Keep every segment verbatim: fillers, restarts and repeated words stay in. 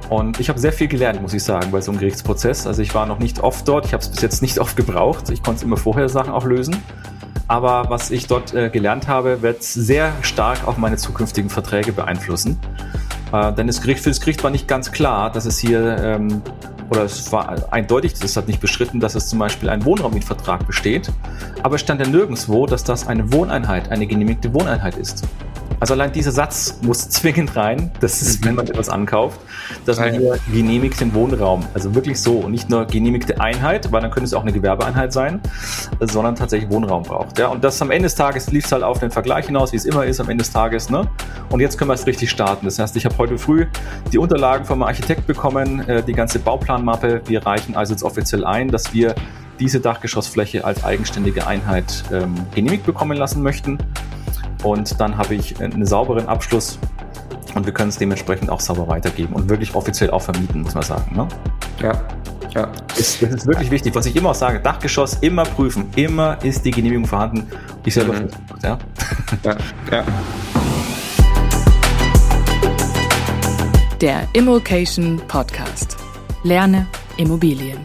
Und ich habe sehr viel gelernt, muss ich sagen, bei so einem Gerichtsprozess. Also ich war noch nicht oft dort, ich habe es bis jetzt nicht oft gebraucht. Ich konnte immer vorher Sachen auch lösen. Aber was ich dort äh, gelernt habe, wird sehr stark auch meine zukünftigen Verträge beeinflussen. Äh, denn das Gericht, für das Gericht war nicht ganz klar, dass es hier, ähm, oder es war eindeutig, das hat nicht beschritten, dass es zum Beispiel ein Wohnraummietvertrag besteht. Aber es stand ja nirgendwo, dass das eine Wohneinheit, eine genehmigte Wohneinheit ist. Also allein dieser Satz muss zwingend rein, das ist, wenn man etwas ankauft, dass man hier genehmigten Wohnraum, also wirklich so, und nicht nur genehmigte Einheit, weil dann könnte es auch eine Gewerbeeinheit sein, sondern tatsächlich Wohnraum braucht. Ja? Und das am Ende des Tages lief es halt auf den Vergleich hinaus, wie es immer ist am Ende des Tages. Ne? Und jetzt können wir es richtig starten. Das heißt, ich habe heute früh die Unterlagen vom Architekt bekommen, die ganze Bauplanmappe. Wir reichen also jetzt offiziell ein, dass wir diese Dachgeschossfläche als eigenständige Einheit ähm, genehmigt bekommen lassen möchten. Und dann habe ich einen sauberen Abschluss und wir können es dementsprechend auch sauber weitergeben und wirklich offiziell auch vermieten, muss man sagen. Ne? Ja, ja. Das, das ist wirklich wichtig. Was ich immer auch sage, Dachgeschoss immer prüfen. Immer ist die Genehmigung vorhanden. Ich selber Mhm. ja. Ja, ja. Der Immokation Podcast. Lerne Immobilien.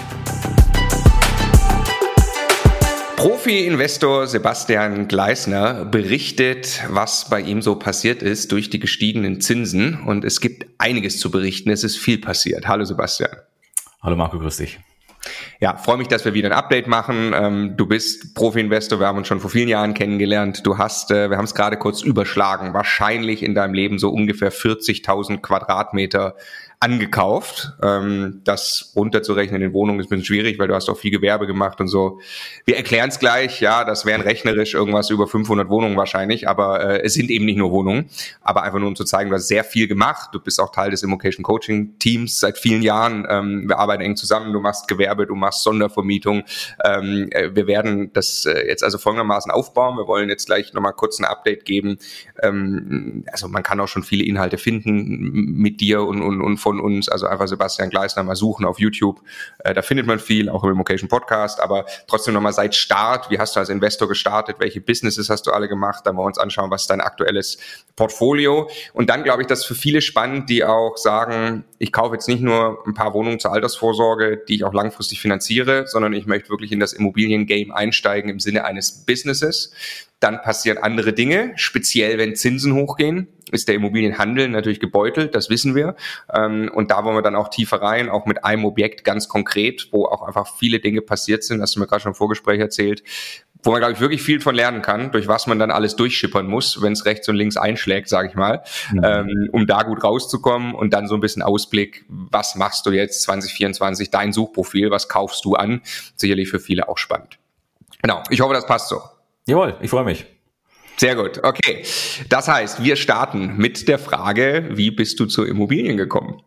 Profi-Investor Sebastian Gleisner berichtet, was bei ihm so passiert ist durch die gestiegenen Zinsen. Und es gibt einiges zu berichten. Es ist viel passiert. Hallo Sebastian. Hallo Marco, grüß dich. Ja, freue mich, dass wir wieder ein Update machen. Ähm, du bist Profi-Investor, wir haben uns schon vor vielen Jahren kennengelernt. Du hast, äh, wir haben es gerade kurz überschlagen, wahrscheinlich in deinem Leben so ungefähr vierzigtausend Quadratmeter angekauft. Ähm, das runterzurechnen in Wohnungen ist ein bisschen schwierig, weil du hast auch viel Gewerbe gemacht und so. Wir erklären es gleich, ja, das wären rechnerisch irgendwas über fünfhundert Wohnungen wahrscheinlich, aber äh, es sind eben nicht nur Wohnungen, aber einfach nur um zu zeigen, du hast sehr viel gemacht. Du bist auch Teil des Immokation Coaching Teams seit vielen Jahren. Ähm, wir arbeiten eng zusammen, du machst Gewerbe, du machst Sondervermietung. Ähm, äh, wir werden das äh, jetzt also folgendermaßen aufbauen. Wir wollen jetzt gleich nochmal kurz ein Update geben. Ähm, also man kann auch schon viele Inhalte finden mit dir und, und, und von uns, also einfach Sebastian Gleisner mal suchen auf YouTube, äh, da findet man viel, auch im Immokation Podcast, aber trotzdem nochmal seit Start, wie hast du als Investor gestartet, welche Businesses hast du alle gemacht, dann wollen wir uns anschauen, was ist dein aktuelles Portfolio und dann glaube ich, das ist für viele spannend, die auch sagen, ich kaufe jetzt nicht nur ein paar Wohnungen zur Altersvorsorge, die ich auch langfristig finanziere, sondern ich möchte wirklich in das Immobilien-Game einsteigen im Sinne eines Businesses. Dann passieren andere Dinge, speziell wenn Zinsen hochgehen, ist der Immobilienhandel natürlich gebeutelt, das wissen wir. Und da wollen wir dann auch tiefer rein, auch mit einem Objekt ganz konkret, wo auch einfach viele Dinge passiert sind, hast du mir gerade schon im Vorgespräch erzählt, wo man, glaube ich, wirklich viel von lernen kann, durch was man dann alles durchschippern muss, wenn es rechts und links einschlägt, sage ich mal, mhm. ähm, um da gut rauszukommen und dann so ein bisschen Ausblick, was machst du jetzt zwanzig vierundzwanzig, dein Suchprofil, was kaufst du an? Sicherlich für viele auch spannend. Genau, ich hoffe, das passt so. Jawohl, ich freue mich. Sehr gut, okay. Das heißt, wir starten mit der Frage, wie bist du zu Immobilien gekommen?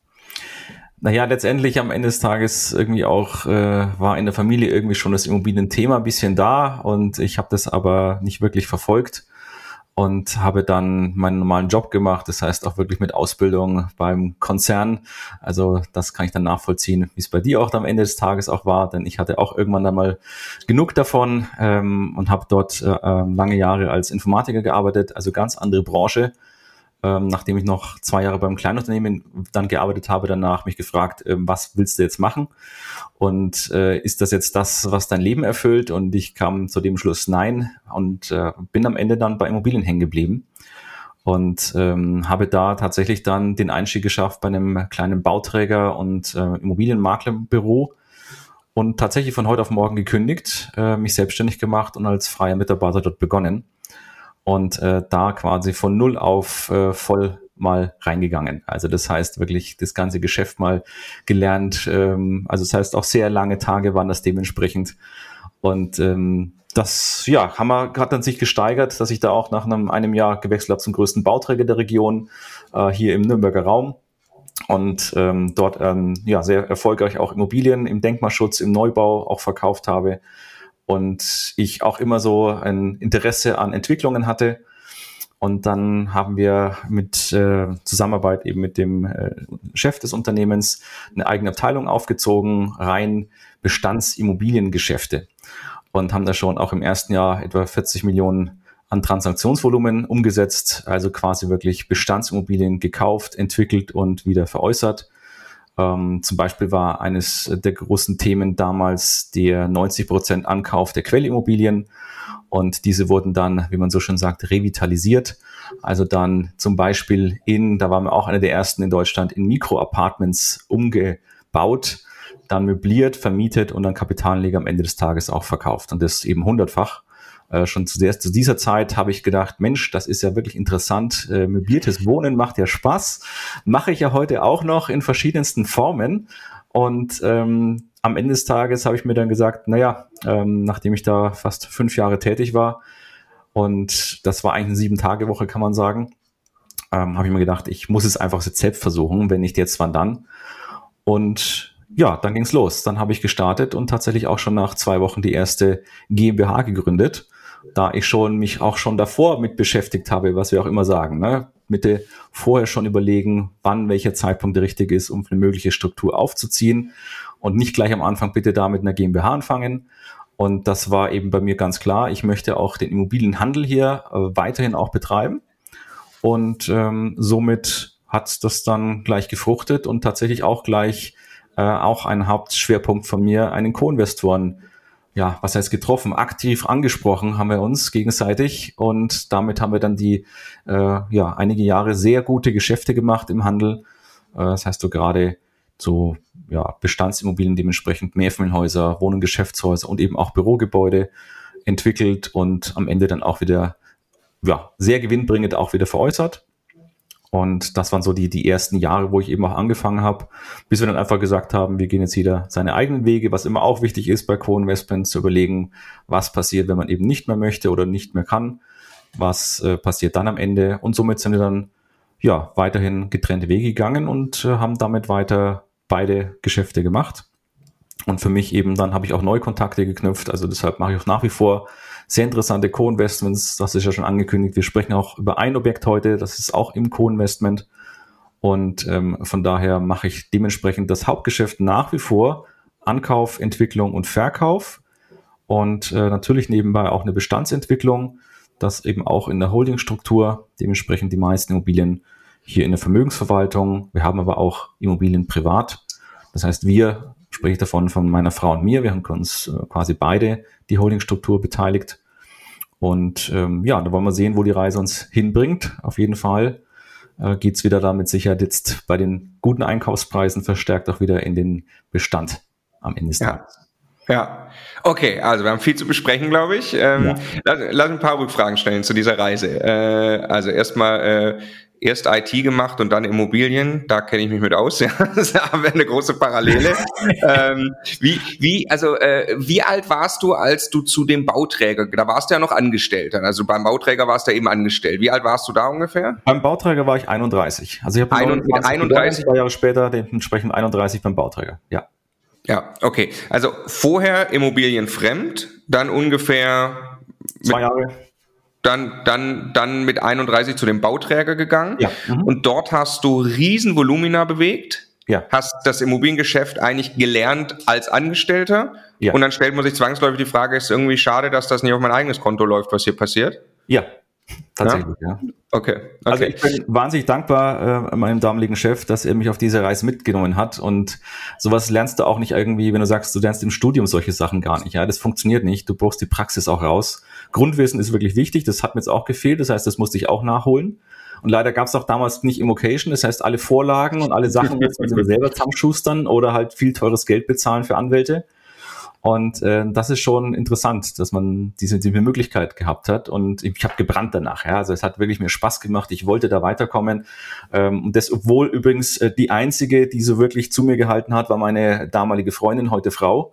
Naja, letztendlich am Ende des Tages irgendwie auch äh, war in der Familie irgendwie schon das Immobilienthema ein bisschen da und ich habe das aber nicht wirklich verfolgt und habe dann meinen normalen Job gemacht, das heißt auch wirklich mit Ausbildung beim Konzern. Also das kann ich dann nachvollziehen, wie es bei dir auch am Ende des Tages auch war, denn ich hatte auch irgendwann dann mal genug davon ähm, und habe dort äh, lange Jahre als Informatiker gearbeitet, also ganz andere Branche. Ähm, nachdem ich noch zwei Jahre beim Kleinunternehmen dann gearbeitet habe, danach mich gefragt, ähm, was willst du jetzt machen? Und äh, ist das jetzt das, was dein Leben erfüllt? Und ich kam zu dem Schluss, nein. Und äh, bin am Ende dann bei Immobilien hängen geblieben. Und ähm, habe da tatsächlich dann den Einstieg geschafft bei einem kleinen Bauträger und äh, Immobilienmaklerbüro. Und tatsächlich von heute auf morgen gekündigt, äh, mich selbstständig gemacht und als freier Mitarbeiter dort begonnen. Und äh, da quasi von null auf äh, voll mal reingegangen. Also das heißt wirklich das ganze Geschäft mal gelernt. Ähm, also das heißt auch sehr lange Tage waren das dementsprechend. Und ähm, das ja haben wir gerade an sich gesteigert, dass ich da auch nach einem, einem Jahr gewechselt habe zum größten Bauträger der Region, äh, hier im Nürnberger Raum. Und ähm, dort ähm, ja sehr erfolgreich auch Immobilien im Denkmalschutz, im Neubau auch verkauft habe. Und ich auch immer so ein Interesse an Entwicklungen hatte. Und dann haben wir mit äh, Zusammenarbeit eben mit dem äh, Chef des Unternehmens eine eigene Abteilung aufgezogen, rein Bestandsimmobiliengeschäfte. Und haben da schon auch im ersten Jahr etwa vierzig Millionen an Transaktionsvolumen umgesetzt, also quasi wirklich Bestandsimmobilien gekauft, entwickelt und wieder veräußert. Ähm, zum Beispiel war eines der großen Themen damals der neunzig Prozent Ankauf der Quellimmobilien und diese wurden dann, wie man so schön sagt, revitalisiert. Also dann zum Beispiel in, da waren wir auch einer der ersten in Deutschland, in Mikroapartments umgebaut, dann möbliert, vermietet und dann Kapitalanleger am Ende des Tages auch verkauft und das eben hundertfach. Äh, schon zu, der, zu dieser Zeit habe ich gedacht, Mensch, das ist ja wirklich interessant. Äh, möbliertes Wohnen macht ja Spaß. Mache ich ja heute auch noch in verschiedensten Formen. Und ähm, am Ende des Tages habe ich mir dann gesagt, naja, ähm, nachdem ich da fast fünf Jahre tätig war und das war eigentlich eine Sieben-Tage-Woche, kann man sagen, ähm, habe ich mir gedacht, ich muss es einfach jetzt selbst versuchen, wenn nicht jetzt, wann dann. Und ja, dann ging's los. Dann habe ich gestartet und tatsächlich auch schon nach zwei Wochen die erste GmbH gegründet, da ich schon mich auch schon davor mit beschäftigt habe, was wir auch immer sagen, ne? Mitte vorher schon überlegen, wann welcher Zeitpunkt der richtige ist, um eine mögliche Struktur aufzuziehen und nicht gleich am Anfang bitte da mit einer GmbH anfangen. Und das war eben bei mir ganz klar. Ich möchte auch den Immobilienhandel hier äh, weiterhin auch betreiben und ähm, somit hat das dann gleich gefruchtet und tatsächlich auch gleich äh, auch ein Hauptschwerpunkt von mir, einen Co-Investoren, ja, was heißt getroffen, aktiv angesprochen haben wir uns gegenseitig und damit haben wir dann die, äh, ja, einige Jahre sehr gute Geschäfte gemacht im Handel. Äh, das heißt so gerade so, ja, Bestandsimmobilien, dementsprechend Mehrfamilienhäuser, Wohn- und Geschäftshäuser und eben auch Bürogebäude entwickelt und am Ende dann auch wieder, ja, sehr gewinnbringend auch wieder veräußert. Und das waren so die, die ersten Jahre, wo ich eben auch angefangen habe, bis wir dann einfach gesagt haben, wir gehen jetzt jeder seine eigenen Wege, was immer auch wichtig ist bei Co-Investments, zu überlegen, was passiert, wenn man eben nicht mehr möchte oder nicht mehr kann, was äh, passiert dann am Ende. Und somit sind wir dann ja weiterhin getrennte Wege gegangen und äh, haben damit weiter beide Geschäfte gemacht. Und für mich eben dann habe ich auch neue Kontakte geknüpft, also deshalb mache ich auch nach wie vor sehr interessante Co-Investments, das ist ja schon angekündigt. Wir sprechen auch über ein Objekt heute, das ist auch im Co-Investment. Und ähm, von daher mache ich dementsprechend das Hauptgeschäft nach wie vor Ankauf, Entwicklung und Verkauf. Und äh, natürlich nebenbei auch eine Bestandsentwicklung, das eben auch in der Holdingstruktur, dementsprechend die meisten Immobilien hier in der Vermögensverwaltung. Wir haben aber auch Immobilien privat. Das heißt, wir, spreche ich davon von meiner Frau und mir, wir haben uns äh, quasi beide die Holdingstruktur beteiligt. Und ähm, ja, da wollen wir sehen, wo die Reise uns hinbringt. Auf jeden Fall äh, geht es wieder da mit Sicherheit jetzt bei den guten Einkaufspreisen verstärkt auch wieder in den Bestand am Ende des Tages. Ja. Ja, okay, also wir haben viel zu besprechen, glaube ich. Ähm, ja. lass, lass ein paar Rückfragen stellen zu dieser Reise. Äh, also erstmal äh, erst I T gemacht und dann Immobilien, da kenne ich mich mit aus, ja. Da haben wir eine große Parallele. ähm, wie, wie, also äh, wie alt warst du, als du zu dem Bauträger, da warst du ja noch Angestellter, also beim Bauträger warst du eben angestellt. Wie alt warst du da ungefähr? Beim Bauträger war ich einunddreißig. Also ich habe einunddreißig, zwei Jahre später, dementsprechend einunddreißig beim Bauträger, ja. Ja, okay. Also vorher Immobilien fremd, dann ungefähr zwei Jahre. Dann, dann, dann mit einunddreißig zu dem Bauträger gegangen. Ja. Mhm. Und dort hast du riesen Volumina bewegt. Ja. Hast das Immobiliengeschäft eigentlich gelernt als Angestellter. Ja. Und dann stellt man sich zwangsläufig die Frage, ist irgendwie schade, dass das nicht auf mein eigenes Konto läuft, was hier passiert? Ja, tatsächlich, ja. ja. Okay, okay. Also ich bin wahnsinnig dankbar äh, meinem damaligen Chef, dass er mich auf diese Reise mitgenommen hat und sowas lernst du auch nicht irgendwie, wenn du sagst, du lernst im Studium solche Sachen gar nicht, ja, das funktioniert nicht, du brauchst die Praxis auch raus. Grundwissen ist wirklich wichtig, das hat mir jetzt auch gefehlt, das heißt, das musste ich auch nachholen und leider gab es auch damals nicht Immocation, das heißt, alle Vorlagen und alle Sachen jetzt müssen wir selber zusammenschustern oder halt viel teures Geld bezahlen für Anwälte. Und äh, das ist schon interessant, dass man diese, diese Möglichkeit gehabt hat. Und ich, ich habe gebrannt danach. Ja, also es hat wirklich mir Spaß gemacht. Ich wollte da weiterkommen. Ähm, und das, obwohl übrigens äh, die einzige, die so wirklich zu mir gehalten hat, war meine damalige Freundin, heute Frau.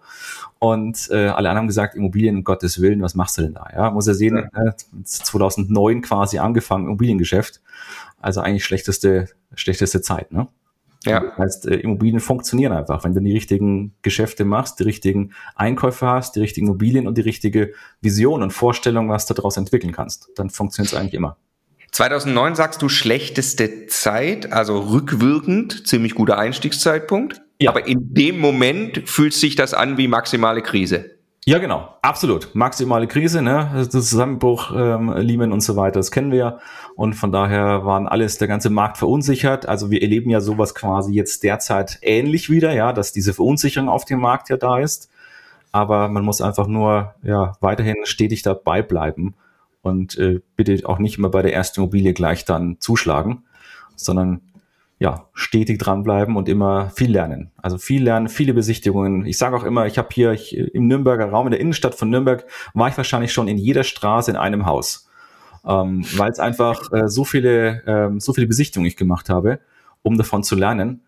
Und äh, alle anderen haben gesagt, Immobilien, um Gottes Willen, was machst du denn da? Ja, muss ja sehen, ja. Äh, zweitausendneun quasi angefangen, Immobiliengeschäft. Also eigentlich schlechteste, schlechteste Zeit, ne? Ja. Das heißt, Immobilien funktionieren einfach. Wenn du die richtigen Geschäfte machst, die richtigen Einkäufe hast, die richtigen Immobilien und die richtige Vision und Vorstellung, was du daraus entwickeln kannst, dann funktioniert es eigentlich immer. zweitausendneun sagst du schlechteste Zeit, also rückwirkend, ziemlich guter Einstiegszeitpunkt. Ja. Aber in dem Moment fühlt sich das an wie maximale Krise. Ja, genau, absolut. Maximale Krise, ne? Das Zusammenbruch, ähm, Lehman und so weiter, das kennen wir ja. Und von daher waren alles, der ganze Markt verunsichert. Also wir erleben ja sowas quasi jetzt derzeit ähnlich wieder, ja, dass diese Verunsicherung auf dem Markt ja da ist. Aber man muss einfach nur ja weiterhin stetig dabei bleiben und äh, bitte auch nicht immer bei der ersten Immobilie gleich dann zuschlagen, sondern ja, stetig dranbleiben und immer viel lernen. Also viel lernen, viele Besichtigungen. Ich sage auch immer, ich habe hier ich, im Nürnberger Raum, in der Innenstadt von Nürnberg, war ich wahrscheinlich schon in jeder Straße in einem Haus, ähm, weil es einfach äh, so viele ähm, so viele Besichtigungen ich gemacht habe, um davon zu lernen.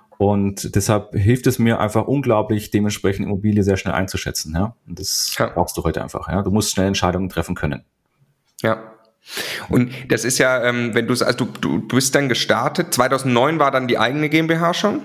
Und deshalb hilft es mir einfach unglaublich, dementsprechend Immobilie sehr schnell einzuschätzen. Ja? Und das ja. brauchst du heute einfach. Ja? Du musst schnell Entscheidungen treffen können. Ja. Und das ist ja, ähm, wenn du also du, du bist dann gestartet, zweitausendneun war dann die eigene GmbH schon?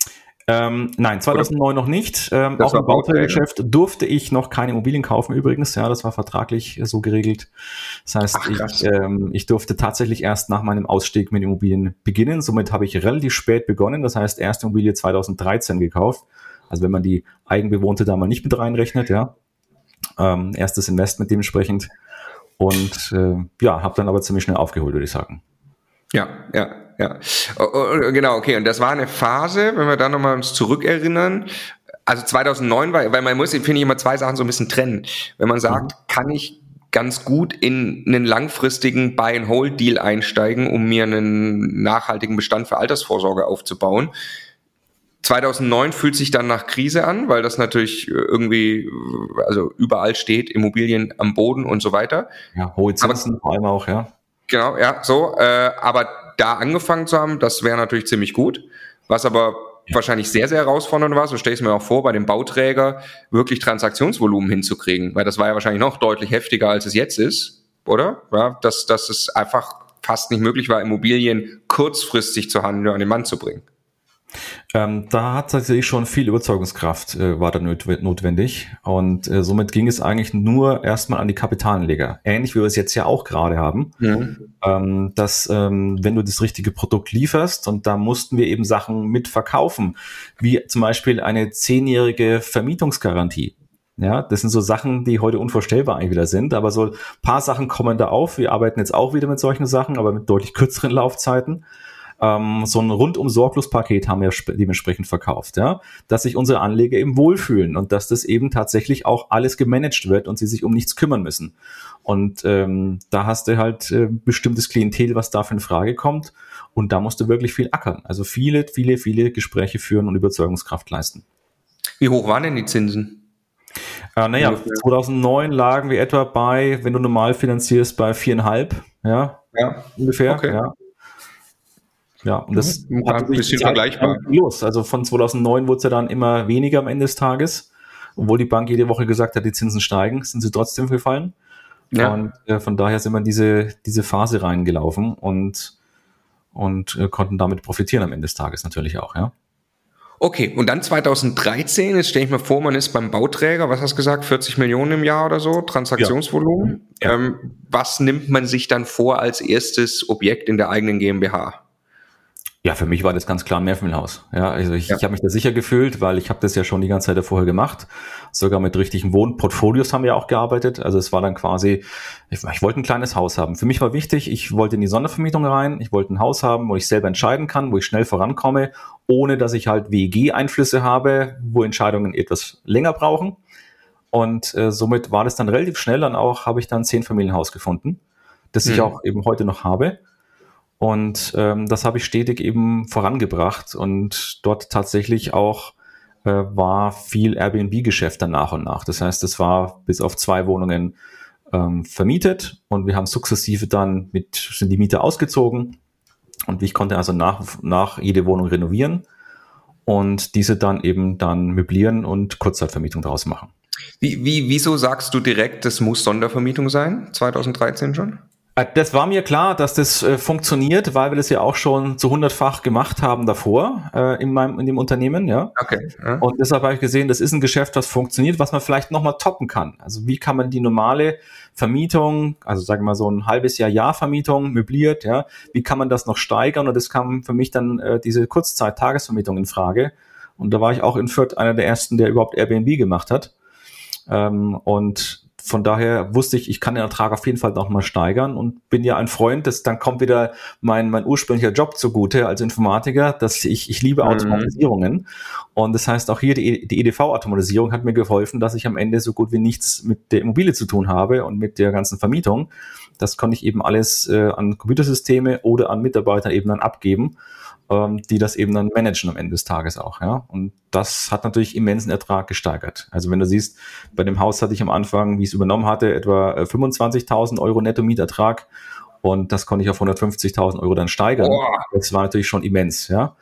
Ähm, nein, zweitausendneun Oder? noch nicht. Ähm, auch im Bauträgergeschäft durfte ich noch keine Immobilien kaufen übrigens. Ja, das war vertraglich so geregelt. Das heißt, Ach, ich, ähm, ich durfte tatsächlich erst nach meinem Ausstieg mit Immobilien beginnen. Somit habe ich relativ spät begonnen. Das heißt, erste Immobilie zweitausenddreizehn gekauft. Also wenn man die eigenbewohnte da mal nicht mit reinrechnet, ja. Ähm, erstes Investment dementsprechend. Und äh, ja, habe dann aber ziemlich schnell aufgeholt, würde ich sagen. Ja, ja, ja. Oh, oh, genau, okay. Und das war eine Phase, wenn wir da nochmal uns zurückerinnern. Also zweitausendneun war, weil man muss, finde ich, immer zwei Sachen so ein bisschen trennen. Wenn man sagt, mhm. kann ich ganz gut in einen langfristigen Buy-and-Hold-Deal einsteigen, um mir einen nachhaltigen Bestand für Altersvorsorge aufzubauen. zweitausendneun fühlt sich dann nach Krise an, weil das natürlich irgendwie, also überall steht, Immobilien am Boden und so weiter. Ja, hohe Zinsen vor allem auch, ja. Genau, ja, so. Äh, aber da angefangen zu haben, das wäre natürlich ziemlich gut. Was aber ja. wahrscheinlich sehr, sehr herausfordernd war, so stelle ich es mir auch vor, bei dem Bauträger wirklich Transaktionsvolumen hinzukriegen. Weil das war ja wahrscheinlich noch deutlich heftiger, als es jetzt ist, oder? Ja, dass, dass es einfach fast nicht möglich war, Immobilien kurzfristig zu handeln und an den Mann zu bringen. Ähm, da hat tatsächlich schon viel Überzeugungskraft äh, war da nöt- notwendig und äh, somit ging es eigentlich nur erstmal an die Kapitalanleger. Ähnlich wie wir es jetzt ja auch gerade haben, mhm. ähm, dass ähm, wenn du das richtige Produkt lieferst und da mussten wir eben Sachen mit verkaufen, wie zum Beispiel eine zehnjährige Vermietungsgarantie. Ja, das sind so Sachen, die heute unvorstellbar eigentlich wieder sind, aber so ein paar Sachen kommen da auf. Wir arbeiten jetzt auch wieder mit solchen Sachen, aber mit deutlich kürzeren Laufzeiten. Ähm, so ein Rundum-Sorglos-Paket haben wir sp- dementsprechend verkauft, ja, dass sich unsere Anleger eben wohlfühlen und dass das eben tatsächlich auch alles gemanagt wird und sie sich um nichts kümmern müssen. Und ähm, da hast du halt äh, bestimmtes Klientel, was dafür in Frage kommt und da musst du wirklich viel ackern. Also viele, viele, viele Gespräche führen und Überzeugungskraft leisten. Wie hoch waren denn die Zinsen? Äh, naja, zweitausendneun lagen wir etwa bei, wenn du normal finanzierst, bei viereinhalb, ja, ja. ungefähr, okay. ja. Ja, und das ja, hat ein bisschen vergleichbar. Los. Also von zweitausendneun wurde es ja dann immer weniger am Ende des Tages. Obwohl die Bank jede Woche gesagt hat, die Zinsen steigen, sind sie trotzdem gefallen. Ja. Und äh, von daher sind wir in diese, diese Phase reingelaufen und, und äh, konnten damit profitieren am Ende des Tages natürlich auch, ja. Okay, und dann zweitausenddreizehn, jetzt stelle ich mir vor, man ist beim Bauträger, was hast du gesagt, vierzig Millionen im Jahr oder so, Transaktionsvolumen. Ja. Ähm, was nimmt man sich dann vor als erstes Objekt in der eigenen GmbH? Ja, für mich war das ganz klar ein Mehrfamilienhaus. Ja, also ich, ja. ich habe mich da sicher gefühlt, weil ich habe das ja schon die ganze Zeit vorher gemacht. Sogar mit richtigen Wohnportfolios haben wir auch gearbeitet. Also es war dann quasi, ich, ich wollte ein kleines Haus haben. Für mich war wichtig, ich wollte in die Sondervermietung rein. Ich wollte ein Haus haben, wo ich selber entscheiden kann, wo ich schnell vorankomme, ohne dass ich halt W E G-Einflüsse habe, wo Entscheidungen etwas länger brauchen. Und äh, somit war das dann relativ schnell. Dann auch habe ich dann zehn Familienhaus gefunden, das hm. ich auch eben heute noch habe. Und ähm, das habe ich stetig eben vorangebracht und dort tatsächlich auch äh, war viel Airbnb-Geschäft dann nach und nach. Das heißt, es war bis auf zwei Wohnungen ähm, vermietet und wir haben sukzessive dann mit, sind die Mieter ausgezogen und ich konnte also nach, nach jede Wohnung renovieren und diese dann eben dann möblieren und Kurzzeitvermietung draus machen. Wie, wie, wieso sagst du direkt, das muss Sondervermietung sein, zweitausenddreizehn schon? Das war mir klar, dass das äh, funktioniert, weil wir das ja auch schon zu hundertfach gemacht haben davor äh, in meinem in dem Unternehmen, ja. Okay. Ja. Und deshalb habe ich gesehen, das ist ein Geschäft, das funktioniert, was man vielleicht nochmal toppen kann. Also wie kann man die normale Vermietung, also sagen wir mal so ein halbes Jahr Jahr Vermietung möbliert, ja, wie kann man das noch steigern? Und das kam für mich dann äh, diese Kurzzeit-Tagesvermietung in Frage. Und da war ich auch in Fürth einer der ersten, der überhaupt Airbnb gemacht hat. Ähm, und von daher wusste ich, ich kann den Ertrag auf jeden Fall noch mal steigern und bin ja ein Freund, dass dann kommt wieder mein, mein ursprünglicher Job zugute als Informatiker, dass ich, ich liebe Automatisierungen. Mhm. Und das heißt auch hier die, die E D V-Automatisierung hat mir geholfen, dass ich am Ende so gut wie nichts mit der Immobilie zu tun habe und mit der ganzen Vermietung. Das konnte ich eben alles äh, an Computersysteme oder an Mitarbeiter eben dann abgeben, ähm, die das eben dann managen am Ende des Tages auch, ja. Und das hat natürlich immensen Ertrag gesteigert. Also wenn du siehst, bei dem Haus hatte ich am Anfang, wie ich es übernommen hatte, etwa fünfundzwanzigtausend Euro Netto-Mietertrag und das konnte ich auf hundertfünfzigtausend Euro dann steigern. Oh. Das war natürlich schon immens, ja.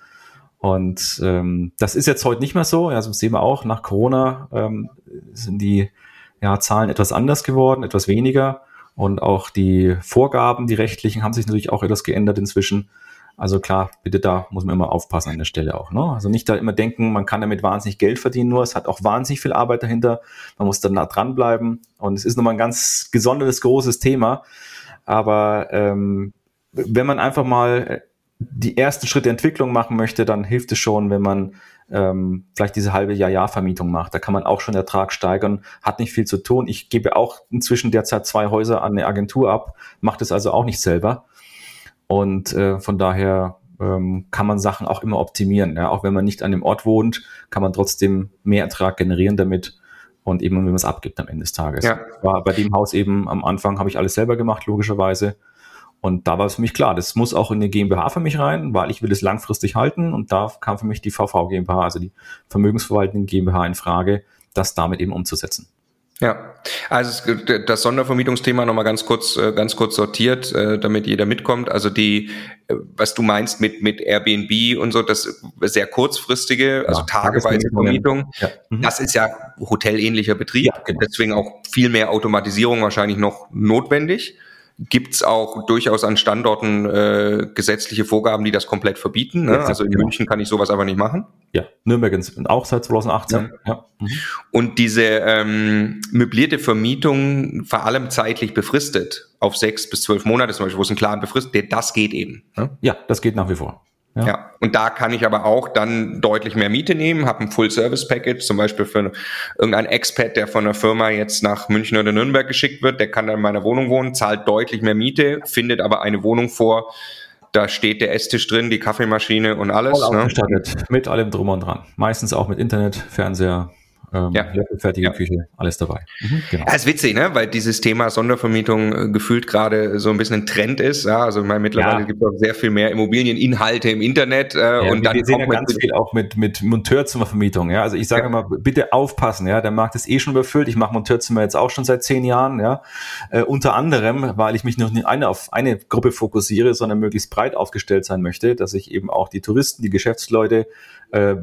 Und ähm, das ist jetzt heute nicht mehr so. Also das sehen wir auch, nach Corona ähm, sind die ja, Zahlen etwas anders geworden, etwas weniger. Und auch die Vorgaben, die rechtlichen, haben sich natürlich auch etwas geändert inzwischen. Also klar, bitte da muss man immer aufpassen an der Stelle auch. Ne? Also nicht da immer denken, man kann damit wahnsinnig Geld verdienen, nur es hat auch wahnsinnig viel Arbeit dahinter. Man muss dann nah dranbleiben. Und es ist nochmal ein ganz gesondertes, großes Thema. Aber ähm, wenn man einfach mal die ersten Schritte Entwicklung machen möchte, dann hilft es schon, wenn man ähm, vielleicht diese halbe Jahr-Jahr-Vermietung macht. Da kann man auch schon Ertrag steigern, hat nicht viel zu tun. Ich gebe auch inzwischen derzeit zwei Häuser an eine Agentur ab, mache das also auch nicht selber. Und äh, von daher ähm, kann man Sachen auch immer optimieren. Ja? Auch wenn man nicht an dem Ort wohnt, kann man trotzdem mehr Ertrag generieren damit und eben, wenn man es abgibt am Ende des Tages. Ja. War bei dem Haus eben am Anfang, habe ich alles selber gemacht, logischerweise. Und da war es für mich klar, das muss auch in eine GmbH für mich rein, weil ich will es langfristig halten. Und da kam für mich die V V GmbH, also die vermögensverwaltende GmbH in Frage, das damit eben umzusetzen. Ja, also das Sondervermietungsthema nochmal ganz kurz, ganz kurz sortiert, damit jeder mitkommt. Also die, was du meinst mit mit Airbnb und so, das sehr kurzfristige, also ja, tageweise Vermietung, ja. Mhm. Das ist ja hotelähnlicher Betrieb, ja, genau. Deswegen auch viel mehr Automatisierung wahrscheinlich noch notwendig. Gibt's auch durchaus an Standorten äh, gesetzliche Vorgaben, die das komplett verbieten. Ne? Ja, also in genau. München kann ich sowas aber nicht machen. Ja, Nürnberg auch seit zwanzig achtzehn. Ja. Ja. Mhm. Und diese ähm, möblierte Vermietung, vor allem zeitlich befristet, auf sechs bis zwölf Monate zum Beispiel, wo es einen klaren befristet, das geht eben. Ne? Ja, das geht nach wie vor. Ja. ja, und da kann ich aber auch dann deutlich mehr Miete nehmen, habe ein Full-Service-Package, zum Beispiel für irgendein Expat, der von einer Firma jetzt nach München oder Nürnberg geschickt wird, der kann dann in meiner Wohnung wohnen, zahlt deutlich mehr Miete, findet aber eine Wohnung vor, da steht der Esstisch drin, die Kaffeemaschine und alles. Voll ausgestattet, ne? Mit allem drum und dran. Meistens auch mit Internet, Fernseher, Ähm, ja. fertige ja. Küche, alles dabei. Mhm, genau. Ja, ist witzig, ne? Weil dieses Thema Sondervermietung äh, gefühlt gerade so ein bisschen ein Trend ist. Ja, also ich meine, mittlerweile ja. gibt es auch sehr viel mehr Immobilieninhalte im Internet. Äh, ja, und wir, dann wir sehen ja ganz viel auch mit mit Monteurzimmervermietung. Ja, also ich sage ja. mal, bitte aufpassen. Ja, der Markt ist eh schon überfüllt. Ich mache Monteurzimmer jetzt auch schon seit zehn Jahren. Ja, äh, unter anderem, weil ich mich noch nicht eine auf eine Gruppe fokussiere, sondern möglichst breit aufgestellt sein möchte, dass ich eben auch die Touristen, die Geschäftsleute, äh,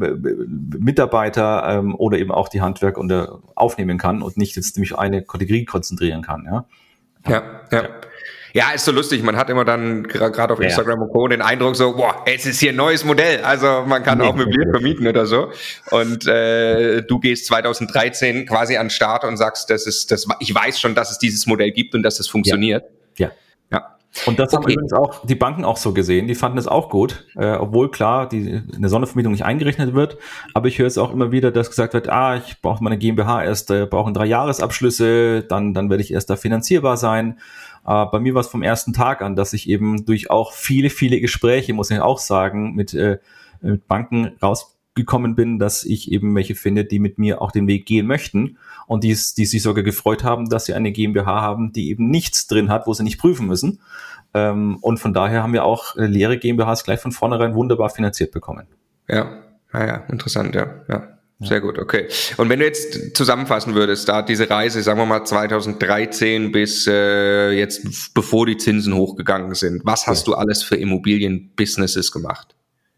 Mitarbeiter ähm, oder eben auch die Handwerk und äh, aufnehmen kann und nicht jetzt nämlich eine Kategorie konzentrieren kann, ja. Ja, ja. Ja, ist so lustig. Man hat immer dann gerade auf ja. Instagram und Co. den Eindruck so, boah, es ist hier ein neues Modell. Also man kann nee, auch möbliert nee. vermieten oder so. Und äh, du gehst zwanzig dreizehn quasi an den Start und sagst, das ist, das, ich weiß schon, dass es dieses Modell gibt und dass es funktioniert. Ja. ja. ja. Und das okay. haben übrigens auch die Banken auch so gesehen. Die fanden es auch gut, äh, obwohl klar die eine Sondervermietung nicht eingerechnet wird. Aber ich höre es auch immer wieder, dass gesagt wird, ah, ich brauche meine GmbH erst, äh, brauche drei Jahresabschlüsse, dann dann werde ich erst da finanzierbar sein. Äh, bei mir war es vom ersten Tag an, dass ich eben durch auch viele viele Gespräche, muss ich auch sagen, mit äh, mit Banken rausgekommen bin, dass ich eben welche finde, die mit mir auch den Weg gehen möchten und die, die sich sogar gefreut haben, dass sie eine GmbH haben, die eben nichts drin hat, wo sie nicht prüfen müssen. Ähm, und von daher haben wir auch äh, leere GmbHs gleich von vornherein wunderbar finanziert bekommen. Ja, ja, ja, interessant, ja, ja. Sehr gut, okay. Und wenn du jetzt zusammenfassen würdest, da diese Reise, sagen wir mal zwanzig dreizehn bis äh, jetzt, bevor die Zinsen hochgegangen sind, was hast ja. du alles für Immobilien-Businesses gemacht?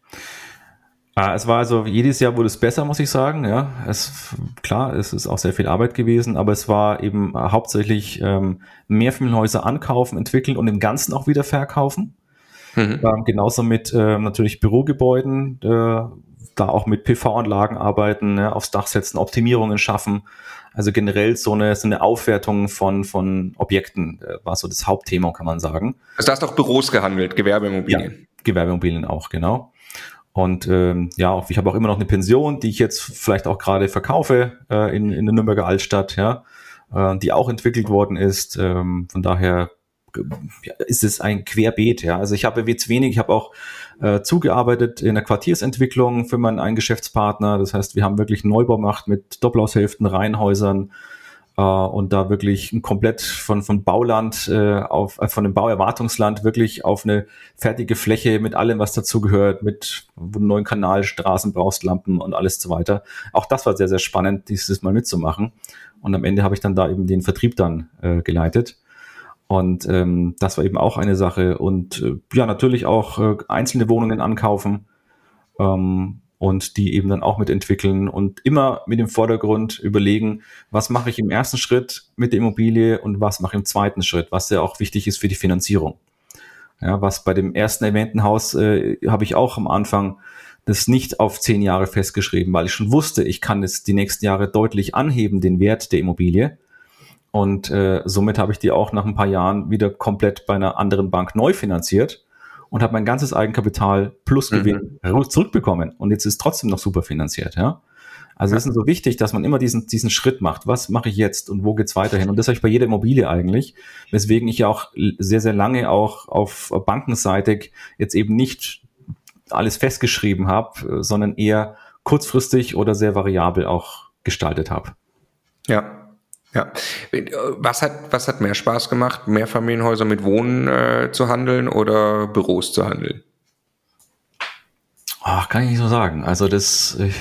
Es war also, jedes Jahr wurde es besser, muss ich sagen. Ja, es, klar, es ist auch sehr viel Arbeit gewesen, aber es war eben hauptsächlich ähm, Mehrfamilienhäuser ankaufen, entwickeln und im Ganzen auch wieder verkaufen. Mhm. Ähm, genauso mit äh, natürlich Bürogebäuden, äh, da auch mit P V-Anlagen arbeiten, ne, aufs Dach setzen, Optimierungen schaffen. Also generell so eine, so eine Aufwertung von, von Objekten äh, war so das Hauptthema, kann man sagen. Also da hast du auch Büros gehandelt, Gewerbeimmobilien. Ja, Gewerbeimmobilien auch, genau. Und ähm, ja, auch, ich habe auch immer noch eine Pension, die ich jetzt vielleicht auch gerade verkaufe äh, in, in der Nürnberger Altstadt, ja, äh, die auch entwickelt worden ist. Ähm, von daher ja, ist es ein Querbeet, ja. Also ich habe jetzt wenig, ich habe auch äh, zugearbeitet in der Quartiersentwicklung für meinen einen Geschäftspartner. Das heißt, wir haben wirklich einen Neubau gemacht mit Doppelhaushälften, Reihenhäusern, Uh, und da wirklich komplett von von Bauland äh, auf äh, von dem Bauerwartungsland wirklich auf eine fertige Fläche mit allem, was dazugehört, mit wo du einen neuen Kanal, Straßen brauchst, Lampen und alles so weiter. Auch das war sehr, sehr spannend, dieses Mal mitzumachen. Und am Ende habe ich dann da eben den Vertrieb dann äh, geleitet. Und ähm, das war eben auch eine Sache. Und äh, ja, natürlich auch äh, einzelne Wohnungen ankaufen. Ähm, und die eben dann auch mitentwickeln und immer mit dem Vordergrund überlegen, was mache ich im ersten Schritt mit der Immobilie und was mache ich im zweiten Schritt, was ja auch wichtig ist für die Finanzierung. Ja, was bei dem ersten erwähnten Haus äh, habe ich auch am Anfang das nicht auf zehn Jahre festgeschrieben, weil ich schon wusste, ich kann es die nächsten Jahre deutlich anheben, den Wert der Immobilie. Und äh, somit habe ich die auch nach ein paar Jahren wieder komplett bei einer anderen Bank neu finanziert. Und habe mein ganzes Eigenkapital plus Gewinn mhm. zurückbekommen. Und jetzt ist trotzdem noch super finanziert, ja. Also es ja. ist so wichtig, dass man immer diesen diesen Schritt macht. Was mache ich jetzt und wo geht's weiterhin? Und das habe ich bei jeder Immobilie eigentlich, weswegen ich ja auch sehr, sehr lange auch auf bankenseitig jetzt eben nicht alles festgeschrieben habe, sondern eher kurzfristig oder sehr variabel auch gestaltet habe. Ja. Ja, was hat was hat mehr Spaß gemacht, Mehrfamilienhäuser mit Wohnen äh, zu handeln oder Büros zu handeln? Ach, kann ich nicht so sagen. Also das ich,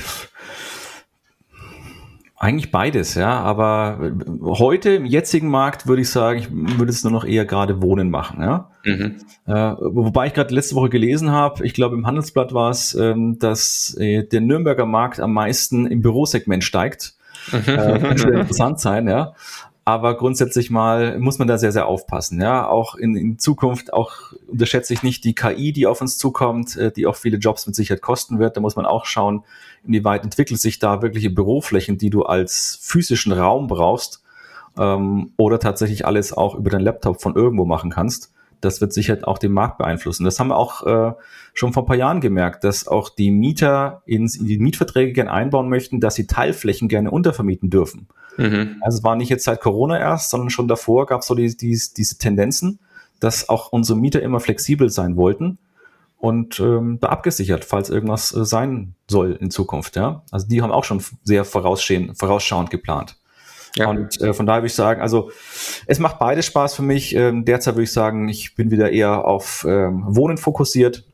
eigentlich beides, ja. Aber heute im jetzigen Markt würde ich sagen, ich würde es nur noch eher gerade Wohnen machen, ja. Mhm. Äh, wobei ich gerade letzte Woche gelesen habe, ich glaube im Handelsblatt war es, ähm, dass äh, der Nürnberger Markt am meisten im Bürosegment steigt. äh, kann schon interessant sein, ja. Aber grundsätzlich mal muss man da sehr, sehr aufpassen, ja. Auch in, in Zukunft, auch unterschätze ich nicht die K I, die auf uns zukommt, äh, die auch viele Jobs mit Sicherheit kosten wird. Da muss man auch schauen, inwieweit entwickelt sich da wirkliche Büroflächen, die du als physischen Raum brauchst, ähm, oder tatsächlich alles auch über deinen Laptop von irgendwo machen kannst. Das wird sicher auch den Markt beeinflussen. Das haben wir auch äh, schon vor ein paar Jahren gemerkt, dass auch die Mieter ins, in die Mietverträge gerne einbauen möchten, dass sie Teilflächen gerne untervermieten dürfen. Mhm. Also es war nicht jetzt seit Corona erst, sondern schon davor gab es so die, die, diese Tendenzen, dass auch unsere Mieter immer flexibel sein wollten und ähm, da abgesichert, falls irgendwas äh, sein soll in Zukunft. Ja, also die haben auch schon sehr vorausschauend geplant. Ja. Und äh, von daher würde ich sagen, also es macht beides Spaß für mich. Ähm, derzeit würde ich sagen, ich bin wieder eher auf ähm, Wohnen fokussiert.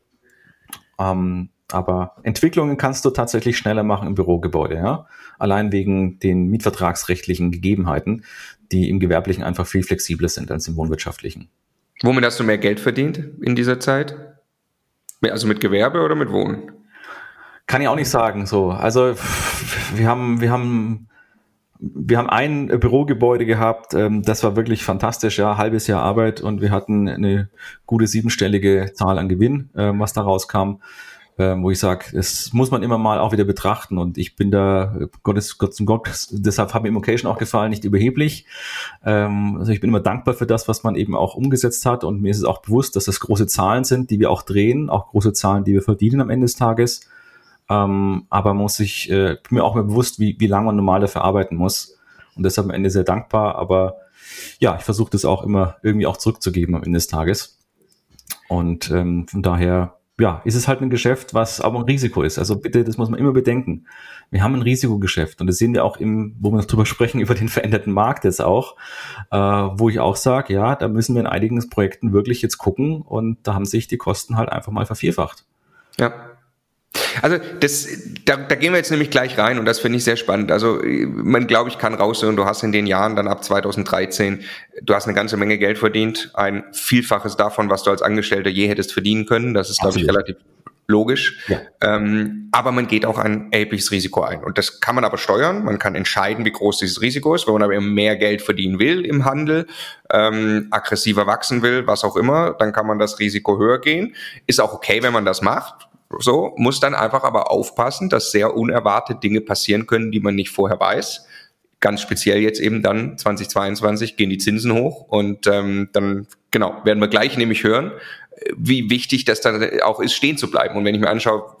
Ähm, aber Entwicklungen kannst du tatsächlich schneller machen im Bürogebäude, ja. Allein wegen den mietvertragsrechtlichen Gegebenheiten, die im Gewerblichen einfach viel flexibler sind als im Wohnwirtschaftlichen. Womit hast du mehr Geld verdient in dieser Zeit? Also mit Gewerbe oder mit Wohnen? Kann ich auch nicht sagen, so. Also wir haben, wir haben Wir haben ein Bürogebäude gehabt, ähm, das war wirklich fantastisch, ja, halbes Jahr Arbeit und wir hatten eine gute siebenstellige Zahl an Gewinn, ähm, was da rauskam, ähm, wo ich sage, das muss man immer mal auch wieder betrachten und ich bin da, Gottes, Gott zum Gott, deshalb hat mir Immocation auch gefallen, nicht überheblich. Ähm, also ich bin immer dankbar für das, was man eben auch umgesetzt hat und mir ist es auch bewusst, dass das große Zahlen sind, die wir auch drehen, auch große Zahlen, die wir verdienen am Ende des Tages. Ähm, aber muss ich, äh, bin mir auch mal bewusst, wie, wie lange man normal dafür arbeiten muss. Und deshalb am Ende sehr dankbar. Aber ja, ich versuche das auch immer irgendwie auch zurückzugeben am Ende des Tages. Und ähm, von daher, ja, ist es halt ein Geschäft, was aber ein Risiko ist. Also bitte, das muss man immer bedenken. Wir haben ein Risikogeschäft und das sehen wir auch im, wo wir noch drüber sprechen, über den veränderten Markt jetzt auch, äh, wo ich auch sage, ja, da müssen wir in einigen Projekten wirklich jetzt gucken und da haben sich die Kosten halt einfach mal vervierfacht. Ja. Also das, da, da gehen wir jetzt nämlich gleich rein und das finde ich sehr spannend. Also man, glaube ich, kann raushören, du hast in den Jahren dann ab zweitausenddreizehn, du hast eine ganze Menge Geld verdient, ein Vielfaches davon, was du als Angestellter je hättest verdienen können. Das ist, glaube ich, relativ logisch. Ja. Ähm, aber man geht auch ein erhebliches Risiko ein und das kann man aber steuern. Man kann entscheiden, wie groß dieses Risiko ist. Wenn man aber eben mehr Geld verdienen will im Handel, ähm, aggressiver wachsen will, was auch immer, dann kann man das Risiko höher gehen. Ist auch okay, wenn man das macht. So, muss dann einfach aber aufpassen, dass sehr unerwartet Dinge passieren können, die man nicht vorher weiß. Ganz speziell jetzt eben dann zweitausendzweiundzwanzig gehen die Zinsen hoch und ähm, dann, genau, werden wir gleich nämlich hören, wie wichtig das dann auch ist, stehen zu bleiben. Und wenn ich mir anschaue,